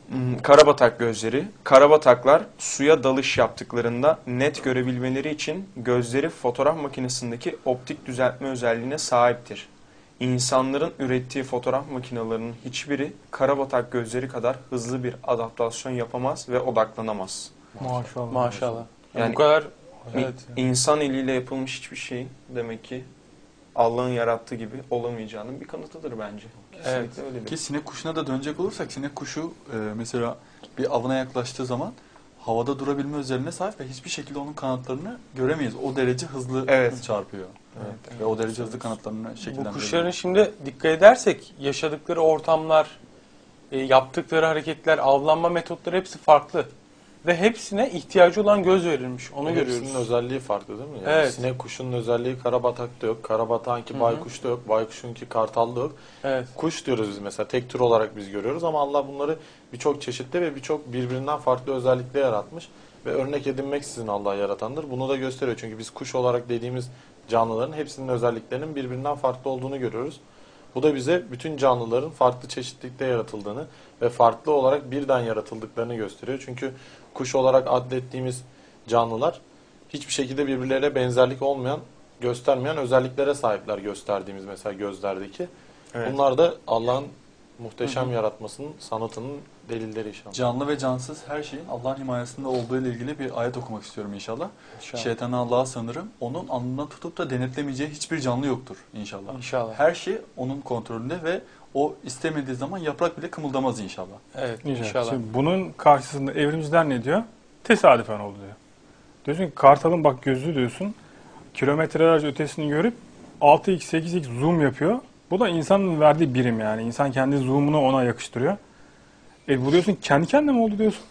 Hmm, Karabatak gözleri. Karabataklar suya dalış yaptıklarında net görebilmeleri için gözleri fotoğraf makinesindeki optik düzeltme özelliğine sahiptir. İnsanların ürettiği fotoğraf makinelerinin hiçbiri karabatak gözleri kadar hızlı bir adaptasyon yapamaz ve odaklanamaz. Maşallah. Maşallah. Yani Yani bu kadar bir evet. insan eliyle yapılmış hiçbir şeyin demek ki Allah'ın yarattığı gibi olamayacağının bir kanıtıdır bence. Kesinlikle Evet. öyledir. Ki sinek kuşuna da dönecek olursak sinek kuşu e, mesela bir avına yaklaştığı zaman havada durabilme özelliğine sahip ve hiçbir şekilde onun kanatlarını göremeyiz. O derece hızlı Evet. çarpıyor. Evet, evet. Ve o derece hızlı kanatlarını Bu şekillendiriyor. kuşların şimdi dikkat edersek yaşadıkları ortamlar, e, yaptıkları hareketler, avlanma metotları hepsi farklı. Ve hepsine ihtiyacı olan göz verilmiş. Onu Hepsinin görüyoruz. özelliği farklı değil mi? Yani Evet. sinek kuşunun özelliği karabatakta yok. Karabatağınki Hı hı. baykuşta yok. Baykuşunki kartalda yok. Evet. Kuş diyoruz biz mesela. Tek tür olarak biz görüyoruz ama Allah bunları birçok çeşitli ve birçok birbirinden farklı özellikle yaratmış. Ve örnek edinmeksizin Allah yaratandır. Bunu da gösteriyor. Çünkü biz kuş olarak dediğimiz canlıların hepsinin özelliklerinin birbirinden farklı olduğunu görüyoruz. Bu da bize bütün canlıların farklı çeşitlilikte yaratıldığını ve farklı olarak birden yaratıldıklarını gösteriyor. Çünkü kuş olarak adlettiğimiz canlılar hiçbir şekilde birbirleriyle benzerlik olmayan, göstermeyen özelliklere sahipler gösterdiğimiz mesela gözlerdeki. Evet. Bunlar da Allah'ın muhteşem yaratmasının, sanatının delilleri inşallah. Canlı ve cansız her şeyin Allah'ın himayesinde olduğu ile ilgili bir ayet okumak istiyorum inşallah. İnşallah. Şeytanı Allah'a sığınırım. Onun alnından tutup da denetlemeyeceği hiçbir canlı yoktur inşallah. İnşallah. Her şey onun kontrolünde ve o istemediği zaman yaprak bile kımıldamaz inşallah. Evet, İnşallah. inşallah. Şimdi bunun karşısında evrimciler ne diyor? Tesadüfen oldu diyor. Diyorsun ki kartalın bak gözü diyorsun. Kilometrelerce ötesini görüp altı x sekiz x zoom yapıyor. Bu da insanın verdiği birim yani. İnsan kendi zoom'unu ona yakıştırıyor. E bu diyorsun kendi kendine mi oldu diyorsun?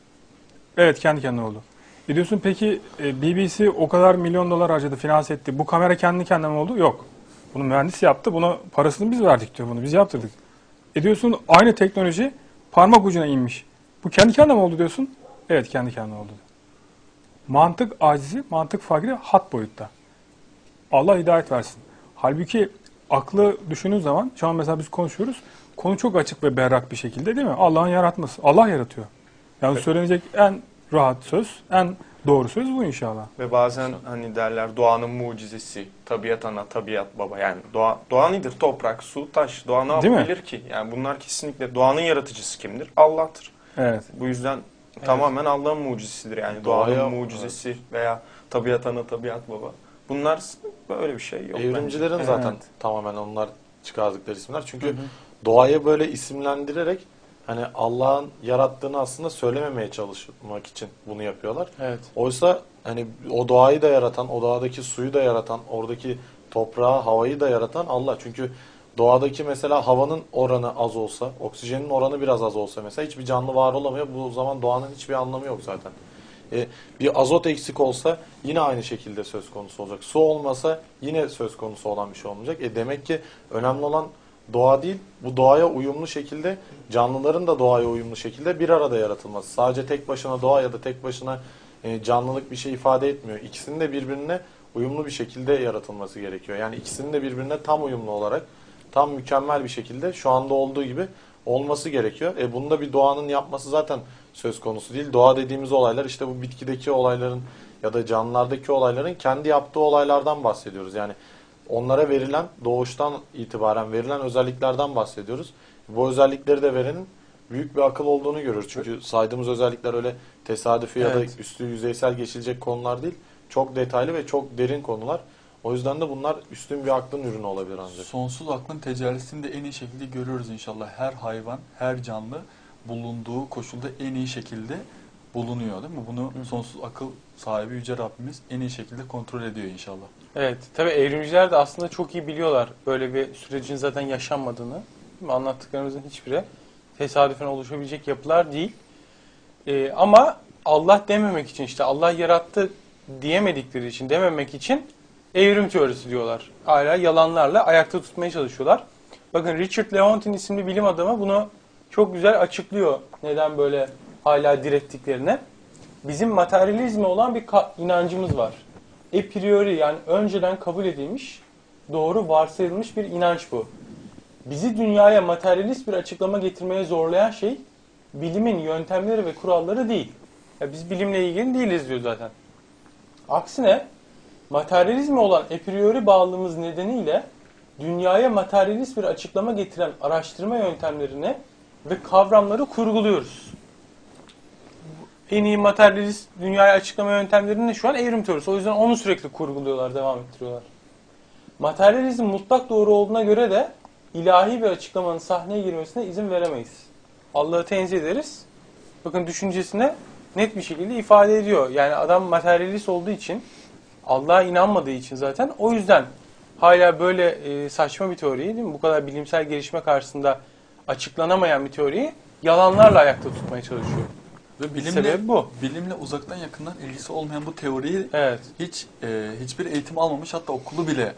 Evet kendi kendine oldu. E diyorsun peki e, B B C o kadar milyon dolar harcadı, finanse etti. Bu kamera kendi kendine mi oldu? Yok. Bunu mühendis yaptı. Buna parasını biz verdik diyor bunu. Biz yaptırdık. E diyorsun aynı teknoloji parmak ucuna inmiş. Bu kendi kendine mi oldu diyorsun? Evet kendi kendine oldu. Mantık acizi, mantık fakiri hat boyutta. Allah hidayet versin. Halbuki aklı düşündüğün zaman, şu an mesela biz konuşuyoruz, konu çok açık ve berrak bir şekilde değil mi? Allah'ın yaratması. Allah yaratıyor. Yani söylenecek en rahat söz, en doğru söz bu inşallah. Ve bazen hani derler doğanın mucizesi, tabiat ana, tabiat baba. Yani doğa, doğa nedir? Toprak, su, taş. Doğa ne Değil mi? yapabilir ki? Yani bunlar kesinlikle doğanın yaratıcısı kimdir? Allah'tır. Evet. Bu yüzden tamamen Allah'ın mucizesidir. Yani Doğaya- doğanın mucizesi veya tabiat ana, tabiat baba. Bunlar böyle bir şey yok. Evrimcilerin bence. zaten Evet. tamamen onlar çıkardıkları isimler. Çünkü Hı hı. doğayı böyle isimlendirerek hani Allah'ın yarattığını aslında söylememeye çalışmak için bunu yapıyorlar. Evet. Oysa hani o doğayı da yaratan, o doğadaki suyu da yaratan, oradaki toprağı, havayı da yaratan Allah. Çünkü doğadaki mesela havanın oranı az olsa, oksijenin oranı biraz az olsa mesela hiçbir canlı var olamıyor. Bu zaman doğanın hiçbir anlamı yok zaten. E, bir azot eksik olsa yine aynı şekilde söz konusu olacak. Su olmasa yine söz konusu olan bir şey olmayacak. E demek ki önemli olan doğa değil, bu doğaya uyumlu şekilde, canlıların da doğaya uyumlu şekilde bir arada yaratılması. Sadece tek başına doğa ya da tek başına e, canlılık bir şey ifade etmiyor. İkisinin de birbirine uyumlu bir şekilde yaratılması gerekiyor. Yani ikisinin de birbirine tam uyumlu olarak, tam mükemmel bir şekilde şu anda olduğu gibi olması gerekiyor. E bunu da bir doğanın yapması zaten söz konusu değil. Doğa dediğimiz olaylar işte bu bitkideki olayların ya da canlılardaki olayların kendi yaptığı olaylardan bahsediyoruz. Yani onlara verilen, doğuştan itibaren verilen özelliklerden bahsediyoruz. Bu özellikleri de verenin büyük bir akıl olduğunu görürüz. Çünkü saydığımız özellikler öyle tesadüfi ya da Evet. üstü yüzeysel geçilecek konular değil. Çok detaylı ve çok derin konular. O yüzden de bunlar üstün bir aklın ürünü olabilir ancak. Sonsuz aklın tecellisini de en iyi şekilde görüyoruz inşallah. Her hayvan, her canlı bulunduğu koşulda en iyi şekilde bulunuyor değil mi? Bunu sonsuz akıl sahibi Yüce Rabbimiz en iyi şekilde kontrol ediyor inşallah. Evet. Tabii evrimciler de aslında çok iyi biliyorlar böyle bir sürecin zaten yaşanmadığını. Değil mi? Anlattıklarımızın hiçbiri tesadüfen oluşabilecek yapılar değil. Ee, ama Allah dememek için işte Allah yarattı diyemedikleri için, dememek için evrim teorisi diyorlar. Hala yalanlarla ayakta tutmaya çalışıyorlar. Bakın Richard Leontin isimli bilim adamı bunu çok güzel açıklıyor. Neden böyle hala direttiklerini. Bizim materyalizme olan bir ka- inancımız var. A priori yani önceden kabul edilmiş, doğru varsayılmış bir inanç bu. Bizi dünyaya materyalist bir açıklama getirmeye zorlayan şey bilimin yöntemleri ve kuralları değil. Ya biz bilimle ilgili değiliz diyor zaten. Aksine materyalizme olan a priori bağlılığımız nedeniyle dünyaya materyalist bir açıklama getiren araştırma yöntemlerini ve kavramları kurguluyoruz. En iyi materyalist dünyaya açıklama yöntemlerini şu an evrim teorisi. O yüzden onu sürekli kurguluyorlar, devam ettiriyorlar. Materyalizm mutlak doğru olduğuna göre de ilahi bir açıklamanın sahneye girmesine izin veremeyiz. Allah'ı tenzih ederiz. Bakın düşüncesine net bir şekilde ifade ediyor. Yani adam materyalist olduğu için, Allah'a inanmadığı için zaten o yüzden hala böyle e, saçma bir teoriyi, değil mi? Bu kadar bilimsel gelişme karşısında açıklanamayan bir teoriyi yalanlarla ayakta tutmaya çalışıyor. Ve bilimle, Sebebi bu. bilimle uzaktan yakından ilgisi olmayan bu teoriyi Evet. hiç e, hiçbir eğitim almamış, hatta okulu bile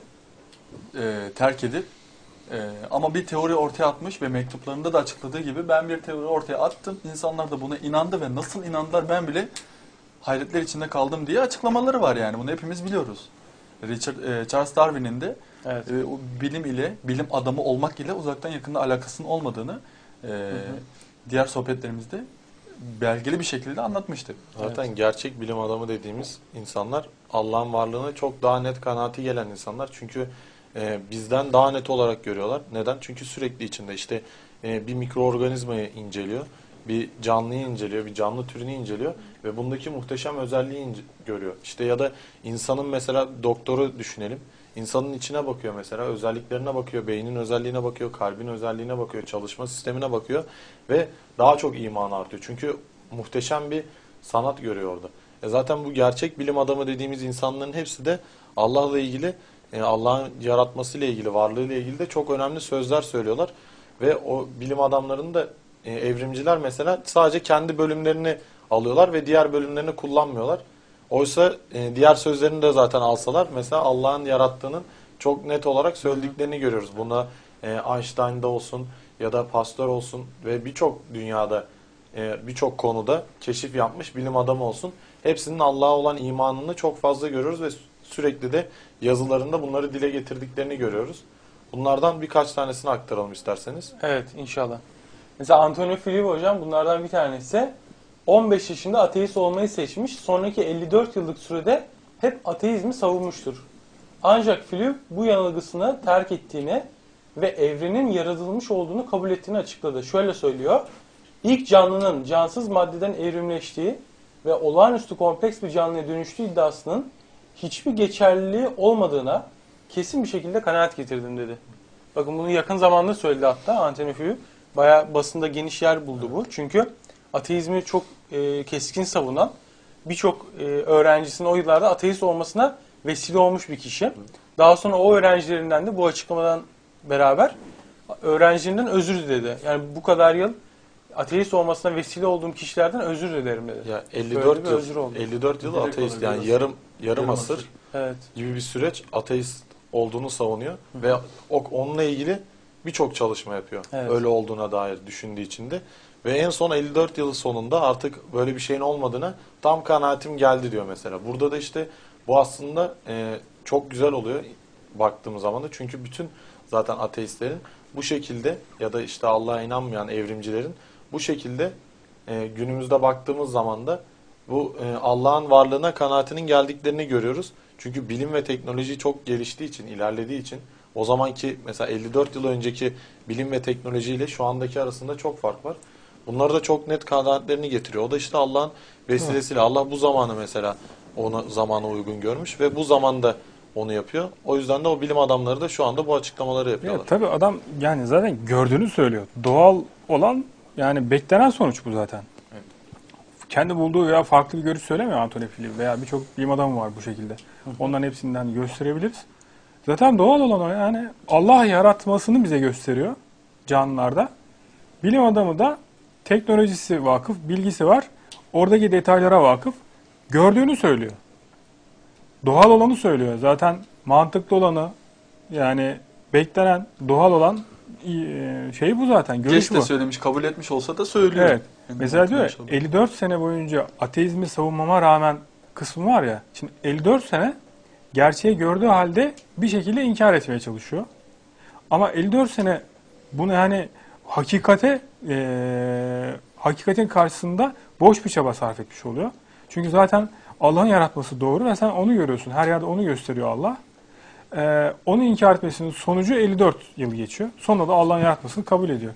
e, terk edip e, ama bir teori ortaya atmış ve mektuplarında da açıkladığı gibi ben bir teori ortaya attım. İnsanlar da buna inandı ve nasıl inandılar ben bile hayretler içinde kaldım diye açıklamaları var yani. Bunu hepimiz biliyoruz. Richard e, Charles Darwin'in de Evet. e, o bilim ile, bilim adamı olmak ile uzaktan yakında alakasının olmadığını e, hı. diğer sohbetlerimizde belgeli bir şekilde anlatmıştık. Zaten gerçek bilim adamı dediğimiz insanlar Allah'ın varlığına çok daha net kanaati gelen insanlar. Çünkü e, bizden daha net olarak görüyorlar. Neden? Çünkü sürekli içinde işte e, bir mikroorganizmayı inceliyor, bir canlıyı inceliyor, bir canlı türünü inceliyor ve bundaki muhteşem özelliği ince- görüyor. İşte ya da insanın mesela doktoru düşünelim. İnsanın içine bakıyor mesela, özelliklerine bakıyor, beynin özelliğine bakıyor, kalbin özelliğine bakıyor, çalışma sistemine bakıyor ve daha çok iman artıyor. Çünkü muhteşem bir sanat görüyor orada. E zaten bu gerçek bilim adamı dediğimiz insanların hepsi de Allah'la ilgili, e, Allah'ın yaratmasıyla ilgili, varlığıyla ilgili de çok önemli sözler söylüyorlar. Ve o bilim adamlarının da e, evrimciler mesela sadece kendi bölümlerini alıyorlar ve diğer bölümlerini kullanmıyorlar. Oysa e, diğer sözlerini de zaten alsalar mesela Allah'ın yarattığının çok net olarak söylediklerini görüyoruz. Buna e, Einstein'da olsun ya da Pasteur olsun ve birçok dünyada e, birçok konuda keşif yapmış bilim adamı olsun. Hepsinin Allah'a olan imanını çok fazla görüyoruz ve sürekli de yazılarında bunları dile getirdiklerini görüyoruz. Bunlardan birkaç tanesini aktaralım isterseniz. Evet, inşallah. Mesela Antonio Filiu hocam bunlardan bir tanesi. on beş yaşında ateist olmayı seçmiş. Sonraki elli dört yıllık sürede hep ateizmi savunmuştur. Ancak Filiu bu yanılgısını terk ettiğini ve evrenin yaratılmış olduğunu kabul ettiğini açıkladı. Şöyle söylüyor. İlk canlının cansız maddeden evrimleştiği ve olağanüstü kompleks bir canlıya dönüştüğü iddiasının hiçbir geçerliliği olmadığına kesin bir şekilde kanaat getirdim dedi. Bakın bunu yakın zamanda söyledi hatta Antonio Filiu. Bayağı basında geniş yer buldu bu. Çünkü ateizmi çok e, keskin savunan birçok e, öğrencisinin o yıllarda ateist olmasına vesile olmuş bir kişi. Daha sonra o öğrencilerinden de bu açıklamadan beraber öğrencilerinden özür diledi. Yani bu kadar yıl ateist olmasına vesile olduğum kişilerden özür dilerim dedi. Ya elli Böyle dört bir yıl özür oldu. elli dört yıl Direkt ateist olarak yani biraz- yarım yarım yarım asır asır. Evet. gibi bir süreç ateist olduğunu savunuyor ve o, onunla ilgili birçok çalışma yapıyor. Evet. Öyle olduğuna dair düşündüğü için de. Ve en son elli dört yılı sonunda artık böyle bir şeyin olmadığına tam kanaatim geldi diyor mesela. Burada da işte bu aslında e, çok güzel oluyor baktığımız zaman da. Çünkü bütün zaten ateistlerin bu şekilde ya da işte Allah'a inanmayan evrimcilerin bu şekilde e, günümüzde baktığımız zaman da bu e, Allah'ın varlığına kanaatinin geldiklerini görüyoruz. Çünkü bilim ve teknoloji çok geliştiği için, ilerlediği için o zamanki mesela elli dört yıl önceki bilim ve teknolojiyle şu andaki arasında çok fark var. Bunları da çok net kanaatlerini getiriyor. O da işte Allah'ın vesilesiyle. Allah bu zamanı mesela onu zamana uygun görmüş ve bu zamanda onu yapıyor. O yüzden de o bilim adamları da şu anda bu açıklamaları Ya, yapıyorlar. tabii adam yani zaten gördüğünü söylüyor. Doğal olan yani beklenen sonuç bu zaten. Evet. Kendi bulduğu veya farklı bir görüş söylemiyor Antonio Filiu veya birçok bilim adamı var bu şekilde. Onların hepsinden gösterebiliriz. Zaten doğal olan o yani Allah yaratmasını bize gösteriyor canlılarda. Bilim adamı da teknolojisi vakıf, bilgisi var. Oradaki detaylara vakıf. Gördüğünü söylüyor. Doğal olanı söylüyor. Zaten mantıklı olanı yani beklenen doğal olan e, şey bu zaten. Görüş Geç de bu. söylemiş, kabul etmiş olsa da söylüyor. Evet. Yani Mesela diyor ya, mantıklı elli dört sene boyunca ateizmi savunmama rağmen kısmı var ya. Şimdi elli dört sene gerçeği gördüğü halde bir şekilde inkar etmeye çalışıyor. Ama elli dört sene bunu yani hakikate e, hakikatin karşısında boş bir çaba sarf etmiş oluyor. Çünkü zaten Allah'ın yaratması doğru ve sen onu görüyorsun. Her yerde onu gösteriyor Allah. Ee, onu inkar etmesinin sonucu elli dört yıl geçiyor. Sonra da Allah'ın yaratmasını kabul ediyor.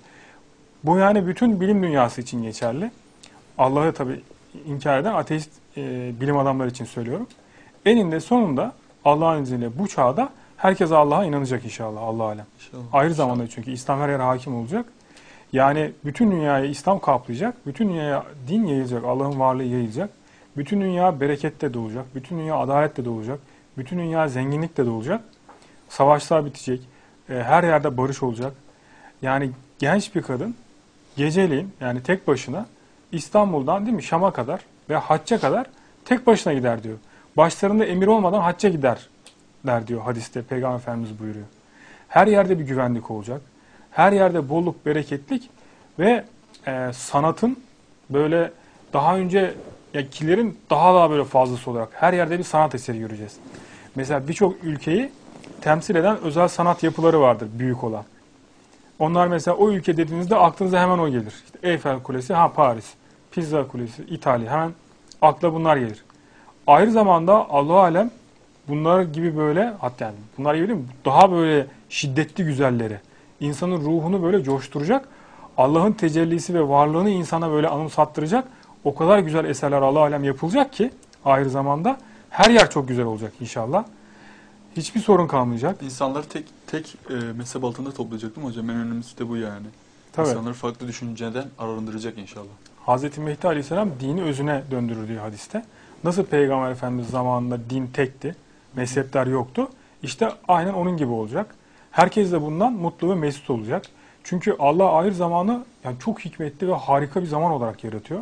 Bu yani bütün bilim dünyası için geçerli. Allah'ı tabii inkar eden ateist e, bilim adamları için söylüyorum. Eninde sonunda Allah'ın izniyle bu çağda herkes Allah'a inanacak inşallah. Allah alem. İnşallah. Ayrı zamanda çünkü İslam her yere hakim olacak. Yani bütün dünyayı İslam kaplayacak. Bütün dünyaya din yayılacak. Allah'ın varlığı yayılacak. Bütün dünya berekette doğacak. Bütün dünya adaletle doğacak. Bütün dünya zenginlikle doğacak. Savaşlar bitecek. E, her yerde barış olacak. Yani genç bir kadın geceleyin yani tek başına İstanbul'dan değil mi Şam'a kadar ve hacca kadar tek başına gider diyor. Başlarında emir olmadan hacca gider der diyor hadiste Peygamber Efendimiz buyuruyor. Her yerde bir güvenlik olacak. Her yerde bolluk, bereketlik ve e, sanatın böyle daha önce ya kilerin daha daha böyle fazlası olarak her yerde bir sanat eseri göreceğiz. Mesela birçok ülkeyi temsil eden özel sanat yapıları vardır büyük olan. Onlar mesela o ülke dediğinizde aklınıza hemen o gelir. İşte Eyfel Kulesi, ha Paris, Pizza Kulesi, İtalya, hemen akla bunlar gelir. Ayrı zamanda Allah alem bunlar gibi böyle, hatta yani bunlar gibi değil mi? Daha böyle şiddetli güzelleri, insanın ruhunu böyle coşturacak, Allah'ın tecellisi ve varlığını insana böyle anımsattıracak o kadar güzel eserler Allah alem yapılacak ki ayrı zamanda her yer çok güzel olacak inşallah. Hiçbir sorun kalmayacak. İnsanları tek tek e, mezhep altında toplayacak değil mi hocam? En önemlisi de bu yani. Tabii. İnsanları farklı düşünceden arındıracak inşallah. Hazreti Mehdi Aleyhisselam dini özüne döndürür diyor hadiste. Nasıl Peygamber Efendimiz zamanında din tekti, mezhepler yoktu. İşte aynen onun gibi olacak. Herkes de bundan mutlu ve mesut olacak. Çünkü Allah ayrı zamanı yani çok hikmetli ve harika bir zaman olarak yaratıyor.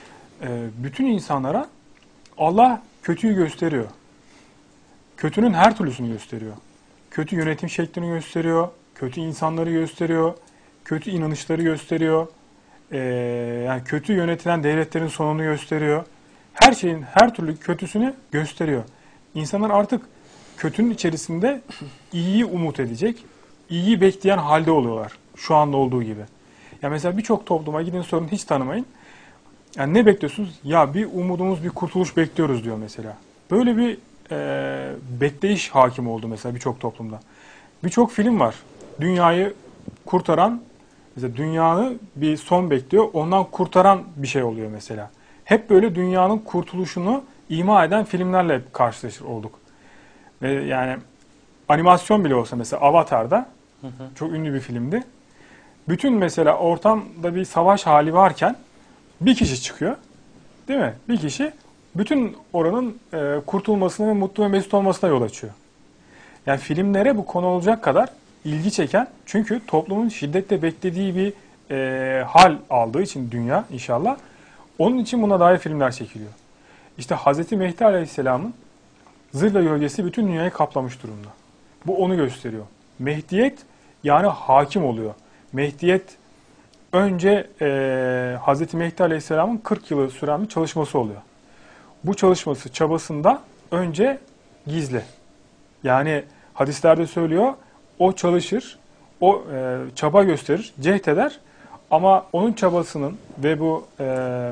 Ee, bütün insanlara Allah kötüyü gösteriyor. Kötünün her türlüsünü gösteriyor. Kötü yönetim şeklini gösteriyor, kötü insanları gösteriyor, kötü inanışları gösteriyor. Ee, yani kötü yönetilen devletlerin sonunu gösteriyor. Her şeyin her türlü kötüsünü gösteriyor. İnsanlar artık kötünün içerisinde iyiyi umut edecek, iyiyi bekleyen halde oluyorlar. Şu anda olduğu gibi. Ya mesela birçok topluma gidin sorun hiç tanımayın. Yani ne bekliyorsunuz? Ya bir umudumuz, bir kurtuluş bekliyoruz diyor mesela. Böyle bir e, bekleyiş hakim oldu mesela birçok toplumda. Birçok film var. Dünyayı kurtaran, mesela dünyanın bir son bekliyor, ondan kurtaran bir şey oluyor mesela. Hep böyle dünyanın kurtuluşunu ima eden filmlerle karşılaşır olduk. Ve yani animasyon bile olsa mesela Avatar'da hı hı. çok ünlü bir filmdi. Bütün mesela ortamda bir savaş hali varken bir kişi çıkıyor. Değil mi? Bir kişi bütün oranın e, kurtulmasına ve mutlu ve mesut olmasına yol açıyor. Yani filmlere bu konu olacak kadar ilgi çeken, çünkü toplumun şiddetle beklediği bir e, hal aldığı için dünya inşallah, onun için buna dair filmler çekiliyor. İşte Hazreti Mehdi Aleyhisselam'ın zırh ve gölgesi bütün dünyayı kaplamış durumda. Bu onu gösteriyor. Mehdiyet yani hakim oluyor. Mehdiyet önce e, Hazreti Mehdi Aleyhisselam'ın kırk yılı süren bir çalışması oluyor. Bu çalışması, çabasında önce gizli. Yani hadislerde söylüyor, o çalışır, o e, çaba gösterir, cehd eder ama onun çabasının ve bu e,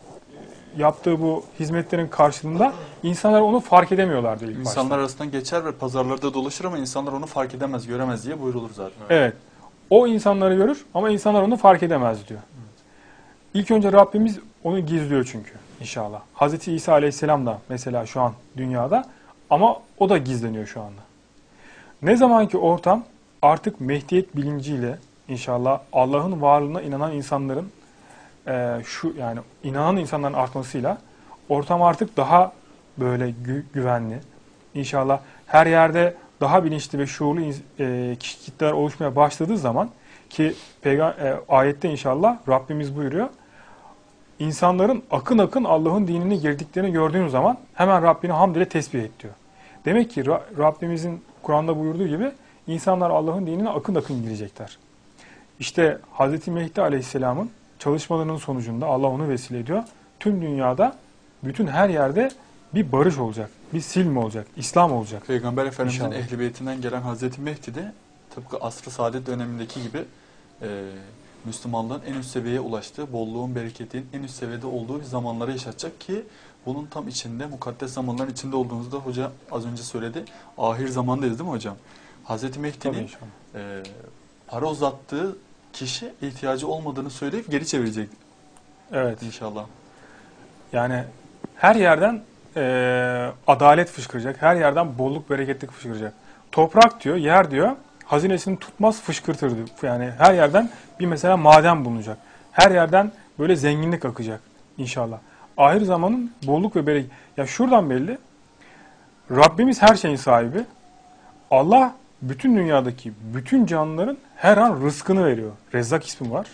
yaptığı bu hizmetlerin karşılığında insanlar onu fark edemiyorlardı ilk başta. İnsanlar arasından geçer ve pazarlarda dolaşır ama insanlar onu fark edemez, göremez diye buyrulur zaten. Evet. O insanları görür ama insanlar onu fark edemez diyor. Evet. İlk önce Rabbimiz onu gizliyor çünkü inşallah. Hazreti İsa Aleyhisselam da mesela şu an dünyada ama o da gizleniyor şu anda. Ne zamanki ortam artık Mehdiyet bilinciyle inşallah Allah'ın varlığına inanan insanların e, şu yani inanan insanların artmasıyla ortam artık daha böyle gü- güvenli. İnşallah her yerde daha bilinçli ve şuurlu e, kitleler oluşmaya başladığı zaman ki peygamber e, ayette inşallah Rabbimiz buyuruyor. İnsanların akın akın Allah'ın dinine girdiklerini gördüğün zaman hemen Rabbini hamd ile tesbih et diyor. Demek ki Rabbimizin Kur'an'da buyurduğu gibi insanlar Allah'ın dinine akın akın girecekler. İşte Hazreti Mehdi Aleyhisselam'ın çalışmalarının sonucunda Allah onu vesile ediyor. Tüm dünyada, bütün her yerde bir barış olacak, bir silm olacak, İslam olacak. Peygamber Efendimiz'in İnşallah. Ehl-i Beytinden gelen Hazreti Mehdi de tıpkı asr-ı saadet dönemindeki gibi e, Müslümanlığın en üst seviyeye ulaştığı, bolluğun, bereketin en üst seviyede olduğu bir zamanları yaşatacak ki bunun tam içinde, mukaddes zamanların içinde olduğunuzda hoca az önce söyledi. Ahir zamandayız değil mi hocam? Hazreti Mehdi'nin e, para uzattığı kişi ihtiyacı olmadığını söyleyip geri çevirecek. Evet. İnşallah. Yani her yerden e, adalet fışkıracak. Her yerden bolluk, bereketlik fışkıracak. Toprak diyor, yer diyor, hazinesini tutmaz fışkırtır diyor. Yani her yerden bir mesela maden bulunacak. Her yerden böyle zenginlik akacak inşallah. Ahir zamanın bolluk ve bereket. Ya şuradan belli. Rabbimiz her şeyin sahibi. Allah bütün dünyadaki bütün canlıların her an rızkını veriyor. Rezzak ismi var.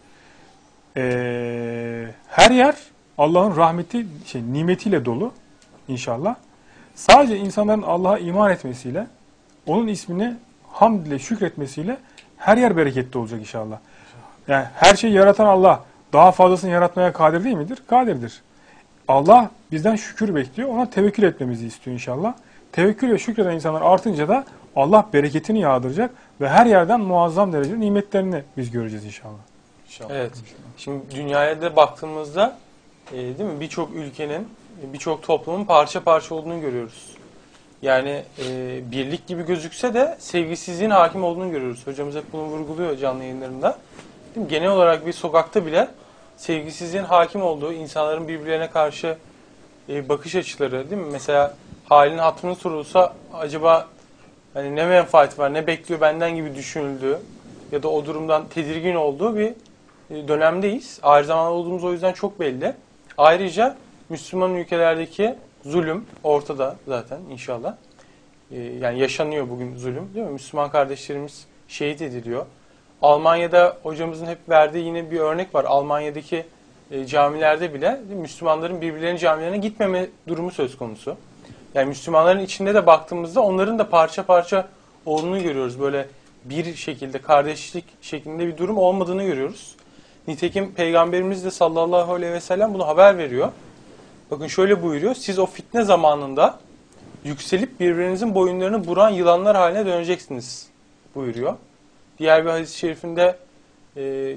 Ee, her yer Allah'ın rahmeti, şey, nimetiyle dolu inşallah. Sadece insanların Allah'a iman etmesiyle, onun ismini hamd ile şükretmesiyle her yer bereketli olacak inşallah. Yani her şeyi yaratan Allah daha fazlasını yaratmaya kadir değil midir? Kadirdir. Allah bizden şükür bekliyor. Ona tevekkül etmemizi istiyor inşallah. Tevekkül ve şükreden insanlar artınca da Allah bereketini yağdıracak ve her yerden muazzam derecede nimetlerini biz göreceğiz inşallah. İnşallah. Evet. Şimdi dünyaya da baktığımızda e, değil mi, birçok ülkenin, birçok toplumun parça parça olduğunu görüyoruz. Yani e, birlik gibi gözükse de sevgisizliğin hakim olduğunu görüyoruz. Hocamız hep bunu vurguluyor canlı yayınlarında. Değil mi? Genel olarak bir sokakta bile sevgisizliğin hakim olduğu, insanların birbirlerine karşı e, bakış açıları, değil mi? Mesela halinin hatırını sorulsa acaba hani ne menfaat var, ne bekliyor benden gibi düşünüldüğü ya da o durumdan tedirgin olduğu bir dönemdeyiz. Ayrı zamanda olduğumuz o yüzden çok belli. Ayrıca Müslüman ülkelerdeki zulüm ortada zaten inşallah. Ee, yani yaşanıyor bugün zulüm, değil mi? Müslüman kardeşlerimiz şehit ediliyor. Almanya'da hocamızın hep verdiği yine bir örnek var. Almanya'daki e, camilerde bile değil mi, Müslümanların birbirlerinin camilerine gitmeme durumu söz konusu. Yani Müslümanların içinde de baktığımızda onların da parça parça olduğunu görüyoruz. Böyle bir şekilde kardeşlik şeklinde bir durum olmadığını görüyoruz. Nitekim Peygamberimiz de sallallahu aleyhi ve sellem bunu haber veriyor. Bakın şöyle buyuruyor. Siz o fitne zamanında yükselip birbirinizin boyunlarını buran yılanlar haline döneceksiniz buyuruyor. Diğer bir hadis-i şerifinde e,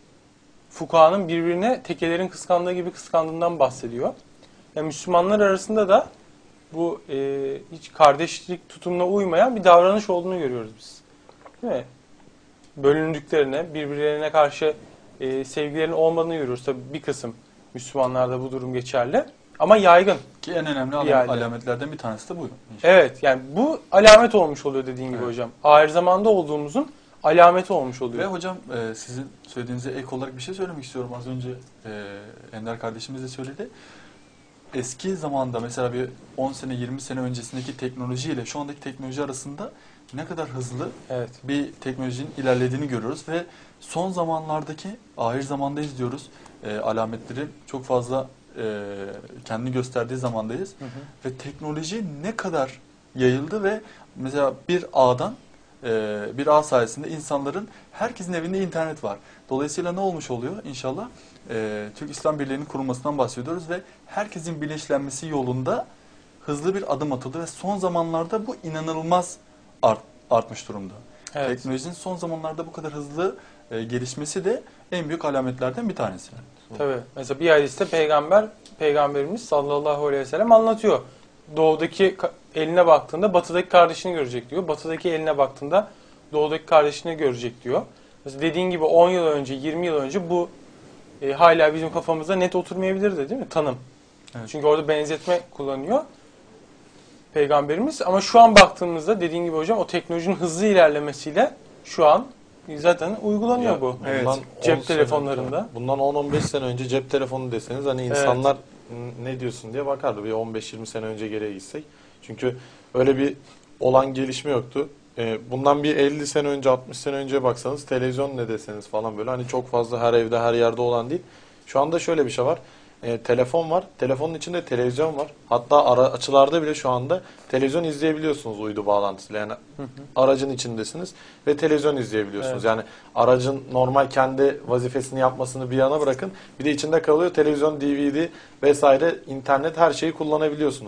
fukahanın birbirine tekelerin kıskandığı gibi kıskandığından bahsediyor. Yani Müslümanlar arasında da bu e, hiç kardeşlik tutumuna uymayan bir davranış olduğunu görüyoruz biz. Değil mi? Bölündüklerine, birbirlerine karşı e, sevgilerin olmadığını görüyoruz. Tabii bir kısım Müslümanlarda bu durum geçerli. Ama yaygın. Ki en önemli Yani. alametlerden bir tanesi de bu. İnşallah. Evet, yani bu alamet olmuş oluyor dediğin gibi Evet. hocam. Ahir zamanda olduğumuzun alameti olmuş oluyor. Ve hocam e, sizin söylediğinize ek olarak bir şey söylemek istiyorum. Az önce e, Ender kardeşimiz de söyledi. Eski zamanda mesela bir on sene yirmi sene öncesindeki teknolojiyle şu andaki teknoloji arasında ne kadar hızlı Evet. bir teknolojinin ilerlediğini görüyoruz ve son zamanlardaki ahir zamandayız diyoruz. E, alametleri çok fazla e, kendini gösterdiği zamandayız. Hı hı. Ve teknoloji ne kadar yayıldı ve mesela bir ağdan e, bir ağ sayesinde insanların herkesin evinde internet var. Dolayısıyla ne olmuş oluyor inşallah? E, Türk İslam Birliği'nin kurulmasından bahsediyoruz ve herkesin bilinçlenmesi yolunda hızlı bir adım atıldı ve son zamanlarda bu inanılmaz art, artmış durumda. Evet. Teknolojinin son zamanlarda bu kadar hızlı e, gelişmesi de en büyük alametlerden bir tanesi. Tabii. Mesela bir hadiste peygamber, peygamberimiz sallallahu aleyhi ve sellem anlatıyor. Doğudaki eline baktığında batıdaki kardeşini görecek diyor. Batıdaki eline baktığında doğudaki kardeşini görecek diyor. Mesela dediğin gibi on yıl önce, yirmi yıl önce bu e, hala bizim kafamızda net oturmayabilirdi değil mi? Tanım. Evet. Çünkü orada benzetme kullanıyor peygamberimiz. Ama şu an baktığımızda dediğin gibi hocam o teknolojinin hızlı ilerlemesiyle şu an zaten uygulanıyor Ya, bu. Evet. bundan Cep on sene- telefonlarında. Bundan on on beş sene önce cep telefonu deseniz hani insanlar ne diyorsun diye bakardı. Bir on beş yirmi sene önce geriye gitsek. Çünkü öyle bir olan gelişme yoktu. Ee, bundan bir elli sene önce altmış sene önce baksanız televizyon ne deseniz falan böyle hani çok fazla her evde her yerde olan değil. Şu anda şöyle bir şey var. Ee, telefon var. Telefonun içinde televizyon var. Hatta ara, açılarda bile şu anda televizyon izleyebiliyorsunuz uydu bağlantısıyla. Yani Hı hı. aracın içindesiniz ve televizyon izleyebiliyorsunuz. Evet. Yani aracın normal kendi vazifesini yapmasını bir yana bırakın. Bir de içinde kalıyor televizyon, D V D vesaire, internet, her şeyi kullanabiliyorsunuz.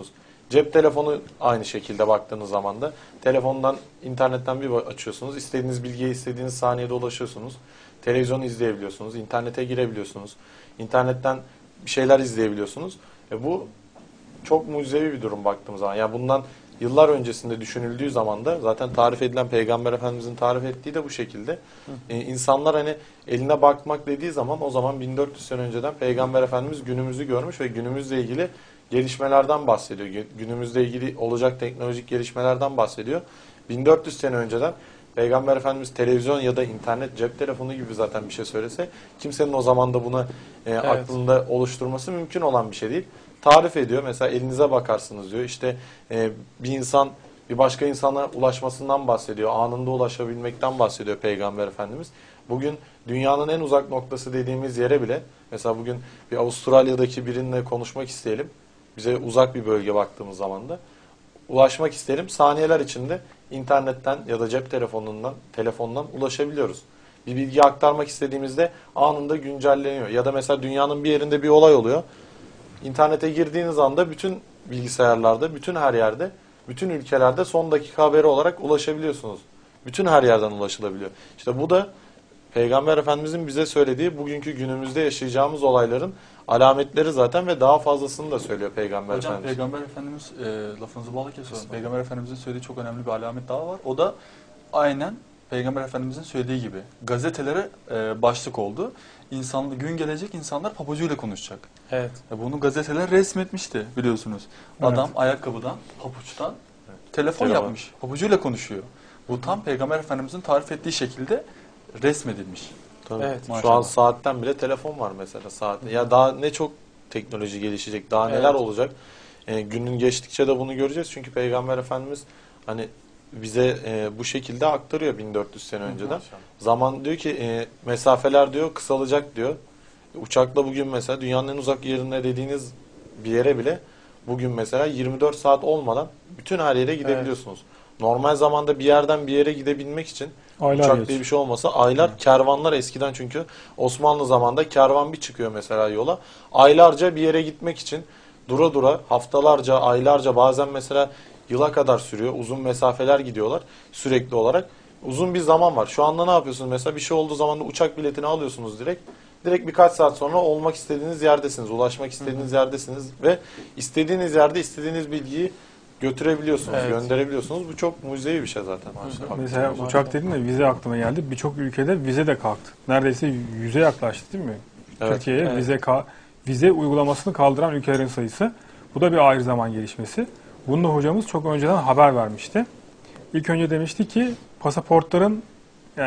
Cep telefonu aynı şekilde baktığınız zaman da telefondan, internetten bir açıyorsunuz. İstediğiniz bilgiye istediğiniz saniyede ulaşıyorsunuz. Televizyon izleyebiliyorsunuz. İnternete girebiliyorsunuz. İnternetten bir şeyler izleyebiliyorsunuz. E bu çok mucizevi bir durum baktığımız zaman. Yani bundan yıllar öncesinde düşünüldüğü zaman da zaten tarif edilen Peygamber Efendimizin tarif ettiği de bu şekilde. Ee, insanlar hani eline bakmak dediği zaman o zaman bin dört yüz sene önceden Peygamber Efendimiz günümüzü görmüş ve günümüzle ilgili gelişmelerden bahsediyor. Günümüzle ilgili olacak teknolojik gelişmelerden bahsediyor. bin dört yüz sene önceden Peygamber Efendimiz televizyon ya da internet, cep telefonu gibi zaten bir şey söylese kimsenin o zaman da buna e, Evet. aklında oluşturması mümkün olan bir şey değil. Tarif ediyor. Mesela elinize bakarsınız diyor. İşte e, bir insan bir başka insana ulaşmasından bahsediyor. Anında ulaşabilmekten bahsediyor Peygamber Efendimiz. Bugün dünyanın en uzak noktası dediğimiz yere bile mesela bugün bir Avustralya'daki birinle konuşmak isteyelim. Bize uzak bir bölge baktığımız zaman da ulaşmak isteyelim. Saniyeler içinde internetten ya da cep telefonundan telefondan ulaşabiliyoruz. Bir bilgi aktarmak istediğimizde anında güncelleniyor. Ya da mesela dünyanın bir yerinde bir olay oluyor. İnternete girdiğiniz anda bütün bilgisayarlarda, bütün her yerde, bütün ülkelerde son dakika haberi olarak ulaşabiliyorsunuz. Bütün her yerden ulaşılabiliyor. İşte bu da Peygamber Efendimizin bize söylediği bugünkü günümüzde yaşayacağımız olayların alametleri zaten ve daha fazlasını da söylüyor Peygamber Hocam Efendimiz. Peygamber Efendimiz e, lafınızı balla kesiyorum. Peygamber Efendimizin söylediği çok önemli bir alamet daha var. O da aynen Peygamber Efendimizin söylediği gibi gazetelere e, başlık oldu. İnsan, gün gelecek insanlar papucuyla konuşacak. Evet. E, bunu gazeteler resmetmişti biliyorsunuz. Evet. Adam ayakkabıdan, papuçtan telefon Telefon. yapmış. Papucuyla konuşuyor. Bu tam Peygamber Efendimizin tarif ettiği şekilde resmedilmiş. Tabii. Evet, Şu an maşallah. saatten bile telefon var mesela saat. Ya daha ne çok teknoloji gelişecek, daha neler Evet. olacak. E, günün geçtikçe de bunu göreceğiz. Çünkü Peygamber Efendimiz hani bize e, bu şekilde aktarıyor bin dört yüz sene önceden. Zaman diyor ki e, mesafeler diyor kısalacak diyor. Uçakla bugün mesela dünyanın en uzak yerine dediğiniz bir yere bile bugün mesela yirmi dört saat olmadan bütün her yere gidebiliyorsunuz. Normal zamanda bir yerden bir yere gidebilmek için Aylar uçak geç. diye bir şey olmasa aylar kervanlar eskiden çünkü Osmanlı zamanında kervan bir çıkıyor mesela yola. Aylarca bir yere gitmek için dura dura haftalarca aylarca bazen mesela yıla kadar sürüyor. Uzun mesafeler gidiyorlar sürekli olarak. Uzun bir zaman var. Şu anda ne yapıyorsunuz? Mesela bir şey olduğu zaman da uçak biletini alıyorsunuz direkt. Direkt birkaç saat sonra olmak istediğiniz yerdesiniz. Ulaşmak istediğiniz yerdesiniz ve istediğiniz yerde istediğiniz bilgiyi götürebiliyorsunuz, Evet. gönderebiliyorsunuz. Bu çok mucizevi bir şey zaten. Mesela uçak dedin de vize aklıma geldi. Birçok ülkede vize de kalktı. Neredeyse yüze yaklaştı değil mi? Evet. Türkiye'ye Evet. vize ka- vize uygulamasını kaldıran ülkelerin sayısı. Bu da bir ayrı zaman gelişmesi. Bunu da hocamız çok önceden haber vermişti. İlk önce demişti ki pasaportların eee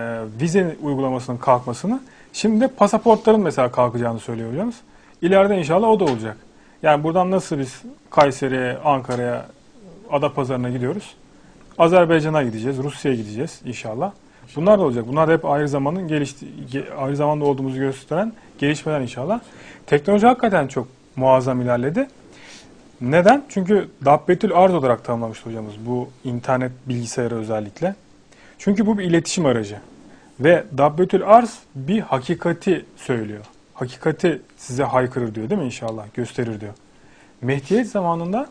vize uygulamasının kalkmasını, şimdi de pasaportların mesela kalkacağını söylüyor hocamız. İleride inşallah o da olacak. Yani buradan nasıl biz Kayseri'ye, Ankara'ya, Adapazarı'na gidiyoruz. Azerbaycan'a gideceğiz, Rusya'ya gideceğiz inşallah. Bunlar da olacak. Bunlar da hep ayrı zamanın gelişti, ge- ayrı zamanda olduğumuzu gösteren gelişmeler inşallah. Teknoloji hakikaten çok muazzam ilerledi. Neden? Çünkü Dabbetül Arz olarak tanımlamıştı hocamız bu internet bilgisayarı özellikle. Çünkü bu bir iletişim aracı. Ve Dabbetül Arz bir hakikati söylüyor. Hakikati size haykırır diyor değil mi inşallah? Gösterir diyor. Mehdiyet zamanında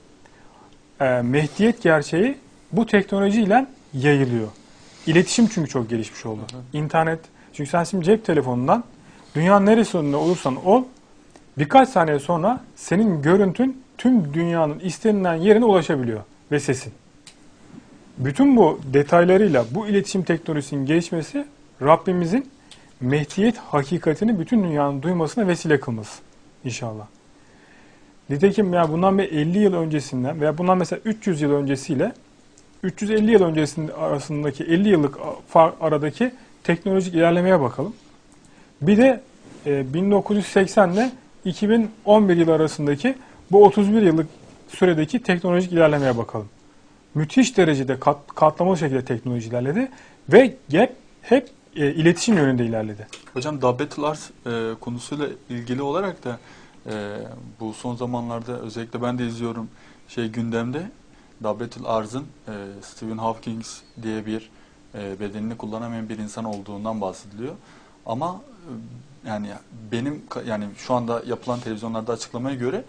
e, Mehdiyet gerçeği bu teknolojiyle yayılıyor. İletişim çünkü çok gelişmiş oldu. İnternet, çünkü sen şimdi cep telefonundan dünyanın neresinde olursan ol, birkaç saniye sonra senin görüntün tüm dünyanın istenilen yerine ulaşabiliyor ve sesin. Bütün bu detaylarıyla bu iletişim teknolojisinin gelişmesi Rabbimizin Mehdiyet hakikatini bütün dünyanın duymasına vesile kılması inşallah. Nitekim ya bundan bir elli yıl öncesinden veya bundan mesela üç yüz yıl öncesiyle üç yüz elli yıl öncesinin arasındaki elli yıllık aradaki teknolojik ilerlemeye bakalım. Bir de e, bin dokuz yüz seksen ile iki bin on bir yıl arasındaki bu otuz bir yıllık süredeki teknolojik ilerlemeye bakalım. Müthiş derecede kat, katlamalı şekilde teknoloji ilerledi ve hep, hep e, iletişim yönünde ilerledi. Hocam Dabbetül Arz e, konusuyla ilgili olarak da e, bu son zamanlarda özellikle ben de izliyorum şey gündemde Dabbetül Arz'ın e, Stephen Hawking diye bir e, bedenini kullanamayan bir insan olduğundan bahsediliyor. Ama e, yani benim yani şu anda yapılan televizyonlarda açıklamaya göre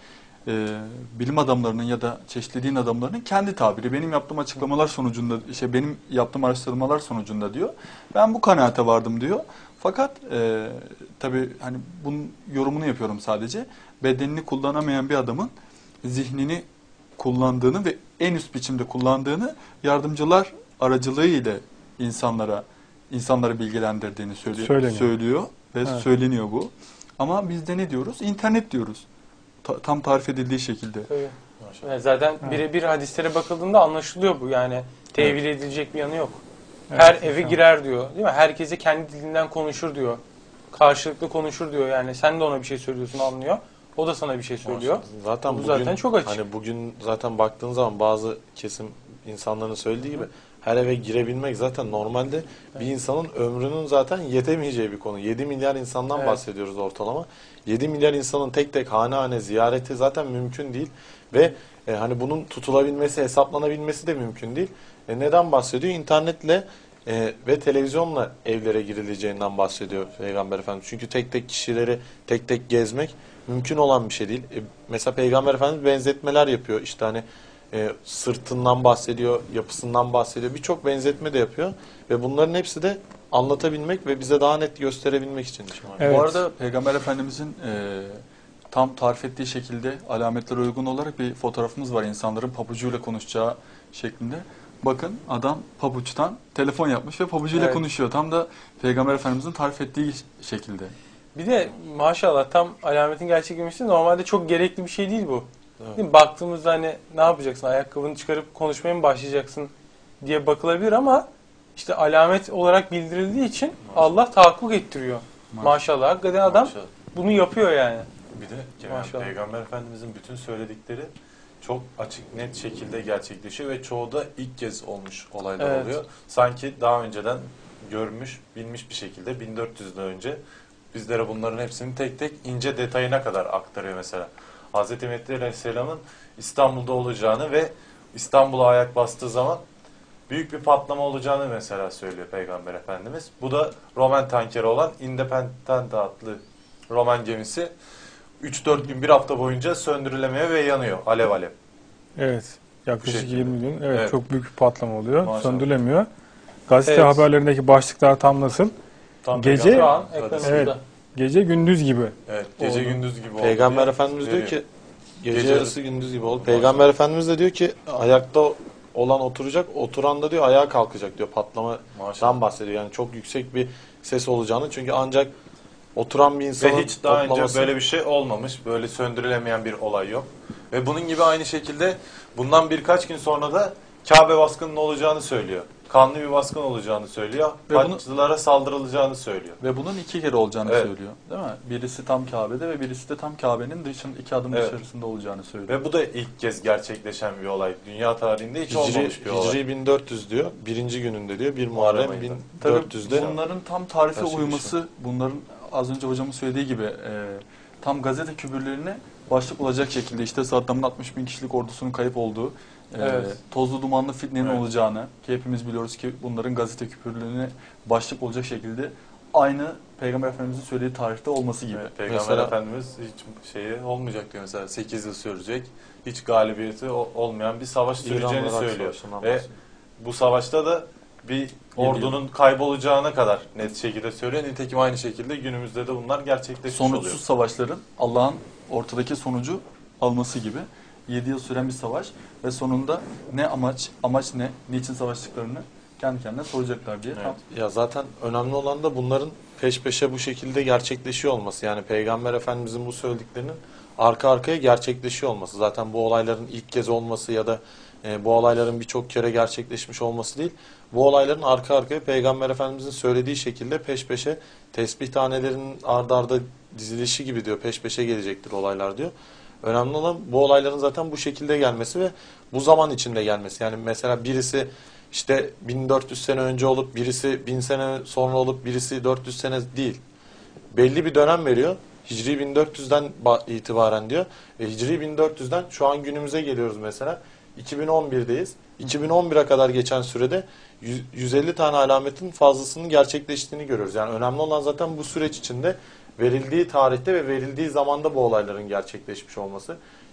e, bilim adamlarının ya da çeşitli din adamlarının kendi tabiri. Benim yaptığım açıklamalar sonucunda, işte benim yaptığım araştırmalar sonucunda diyor. Ben bu kanaate vardım diyor. Fakat e, tabii hani bunun yorumunu yapıyorum sadece. Bedenini kullanamayan bir adamın zihnini kullandığını ve en üst biçimde kullandığını yardımcılar aracılığı ile insanlara insanları bilgilendirdiğini söylüyor, Söyleniyor. söylüyor ve Evet. söyleniyor bu. Ama biz de ne diyoruz? İnternet diyoruz. Ta- tam tarif edildiği şekilde. Tabii. Maşallah. Yani zaten Evet. birebir hadislere bakıldığında anlaşılıyor bu. Yani tevil edilecek bir yanı yok. Evet, Her eve inşallah. girer diyor. Değil mi? Herkese kendi dilinden konuşur diyor. Karşılıklı konuşur diyor. Yani sen de ona bir şey söylüyorsun, anlıyor. O da sana bir şey söylüyor. Zaten Bu bugün, zaten çok açık. Hani bugün zaten baktığın zaman bazı kesim insanların söylediği gibi her eve girebilmek zaten normalde bir insanın ömrünün zaten yetemeyeceği bir konu. yedi milyar insandan Evet. bahsediyoruz ortalama. yedi milyar insanın tek tek hane hane ziyareti zaten mümkün değil ve e, hani bunun tutulabilmesi, hesaplanabilmesi de mümkün değil. E, neden bahsediyor? İnternetle e, ve televizyonla evlere girileceğinden bahsediyor Peygamber Efendimiz. Çünkü tek tek kişileri tek tek gezmek mümkün olan bir şey değil. E, mesela Peygamber Efendimiz benzetmeler yapıyor. İşte hani e, sırtından bahsediyor, yapısından bahsediyor. Birçok benzetme de yapıyor. Ve bunların hepsi de anlatabilmek ve bize daha net gösterebilmek için. Evet. Bu arada Peygamber Efendimizin e, tam tarif ettiği şekilde alametlere uygun olarak bir fotoğrafımız var. İnsanların pabucuyla konuşacağı şeklinde. Bakın adam pabuçtan telefon yapmış ve pabucuyla Evet. konuşuyor. Tam da Peygamber Efendimizin tarif ettiği şekilde. Bir de maşallah tam alametin gerçekleşmesi normalde çok gerekli bir şey değil bu. Evet. Değil mi? Baktığımızda hani ne yapacaksın? Ayakkabını çıkarıp konuşmaya mı başlayacaksın diye bakılabilir ama işte alamet olarak bildirildiği için Allah tahakkuk ettiriyor. Maşallah. Maşallah. Hakikaten adam Maşallah. bunu yapıyor yani. Bir de yani Maşallah. Peygamber Efendimizin bütün söyledikleri çok açık net şekilde gerçekleşiyor ve çoğu da ilk kez olmuş olaylar Evet. oluyor. Sanki daha önceden görmüş, bilmiş bir şekilde bin dört yüz yıl önce bizlere bunların hepsini tek tek ince detayına kadar aktarıyor mesela. Hz. Mehdi Aleyhisselam'ın İstanbul'da olacağını ve İstanbul'a ayak bastığı zaman büyük bir patlama olacağını mesela söylüyor Peygamber Efendimiz. Bu da Roman tankeri olan Independent adlı Roman gemisi üç dört gün bir hafta boyunca söndürülemeye ve yanıyor alev alev. Evet. Bu Yaklaşık şekilde. yirmi gün. Evet, Evet. çok büyük bir patlama oluyor. Maşallah. Söndürülemiyor. Gazete Evet. haberlerindeki başlıklar tam nasıl? Tam Gece- Şu Peygamber an Efendimiz ekranımızda. Evet. Gece gündüz gibi. Evet, gece Oldu. gündüz gibi oldu Peygamber diye Efendimiz diyor veriyor. ki gece, Gece yarısı gündüz gibi oldu. Peygamber Efendimiz de diyor ki ayakta olan oturacak, oturan da diyor ayağa kalkacak diyor. Patlamadan Maşallah. bahsediyor. Yani çok yüksek bir ses olacağını. Çünkü ancak oturan bir insanın Ve hiç daha önce patlaması- böyle bir şey olmamış. Böyle söndürülemeyen bir olay yok. Ve bunun gibi aynı şekilde bundan birkaç gün sonra da Kabe baskının olacağını söylüyor. Kanlı bir baskın olacağını söylüyor. Ve bunu- Haçlılara saldırılacağını söylüyor. Ve bunun iki kere olacağını Evet. söylüyor. Değil mi? Birisi tam Kabe'de ve birisi de tam Kabe'nin dışında iki adım Evet. dışarısında olacağını söylüyor. Ve bu da ilk kez gerçekleşen bir olay. Dünya tarihinde hiç Hicri, olmamış bir olay. Hicri bin dört yüz diyor. Birinci gününde diyor. bir Muharrem Muharrem ayında. bin Tabii dört yüzde. bunların tam tarife Gerçek bir uyması, bunların az önce hocamın söylediği gibi e, tam gazete kübürlerine başlık olacak şekilde işte Saddam'ın altmış bin kişilik ordusunun kayıp olduğu, e, Evet. tozlu dumanlı fitnenin Evet. olacağını ki hepimiz biliyoruz ki bunların gazete kübürlerine başlık olacak şekilde aynı Peygamber Efendimiz'in söylediği tarihte olması gibi. Evet, Peygamber Mesela- Efendimiz hiç şeyi olmayacak diyor mesela. sekiz yıl sürecek. Hiç galibiyeti o- olmayan bir savaş süreceğini İran-Irak söylüyor. Savaşı'ndan Ve bahsediyor. bu savaşta da bir ordunun kaybolacağına kadar net şekilde söylüyor. Nitekim aynı şekilde günümüzde de bunlar gerçekleşmiş Sonuçsuz oluyor. savaşların Allah'ın ortadaki sonucu alması gibi. yedi yıl süren bir savaş ve sonunda ne amaç, amaç ne, niçin savaştıklarını kendi kendine soracaklar diye. Evet. Tam Ya zaten önemli olan da bunların peş peşe bu şekilde gerçekleşiyor olması. Yani Peygamber Efendimizin bu söylediklerinin arka arkaya gerçekleşiyor olması. Zaten bu olayların ilk kez olması ya da e, bu olayların birçok kere gerçekleşmiş olması değil. Bu olayların arka arkaya Peygamber Efendimizin söylediği şekilde peş peşe tesbih tanelerinin ard arda dizilişi gibi diyor. Peş peşe gelecektir olaylar diyor. Önemli olan bu olayların zaten bu şekilde gelmesi ve bu zaman içinde gelmesi. Yani mesela birisi işte bin dört yüz sene önce olup birisi bin sene sonra olup birisi dört yüz sene değil. Belli bir dönem veriyor. Hicri bin dört yüzden ba- itibaren diyor. Ve Hicri bin dört yüzden şu an günümüze geliyoruz mesela. iki bin on birdeyiz. iki bin on bire kadar geçen sürede yüz- yüz elli tane alametin fazlasının gerçekleştiğini görüyoruz. Yani önemli olan zaten bu süreç içinde verildiği tarihte ve verildiği zamanda bu olayların gerçekleşmiş olması.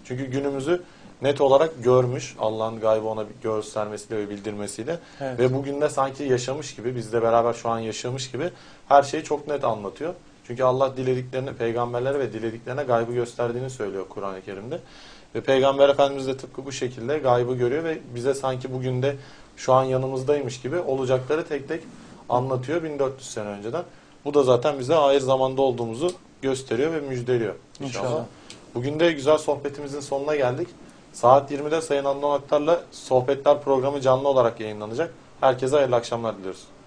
Çünkü günümüzü net olarak görmüş. Allah'ın gaybı ona göstermesiyle ve bildirmesiyle. Evet. Ve bugün de sanki yaşamış gibi, bizle beraber şu an yaşamış gibi her şeyi çok net anlatıyor. Çünkü Allah dilediklerine, peygamberlere ve dilediklerine gaybı gösterdiğini söylüyor Kur'an-ı Kerim'de. Ve Peygamber Efendimiz de tıpkı bu şekilde gaybı görüyor ve bize sanki bugün de şu an yanımızdaymış gibi olacakları tek tek anlatıyor bin dört yüz sene önceden. Bu da zaten bize ahir zamanda olduğumuzu gösteriyor ve müjdeliyor inşallah. İnşallah. Bugün de güzel sohbetimizin sonuna geldik. Saat yirmide Sayın Adnan Aktar'la Sohbetler programı canlı olarak yayınlanacak. Herkese hayırlı akşamlar diliyoruz.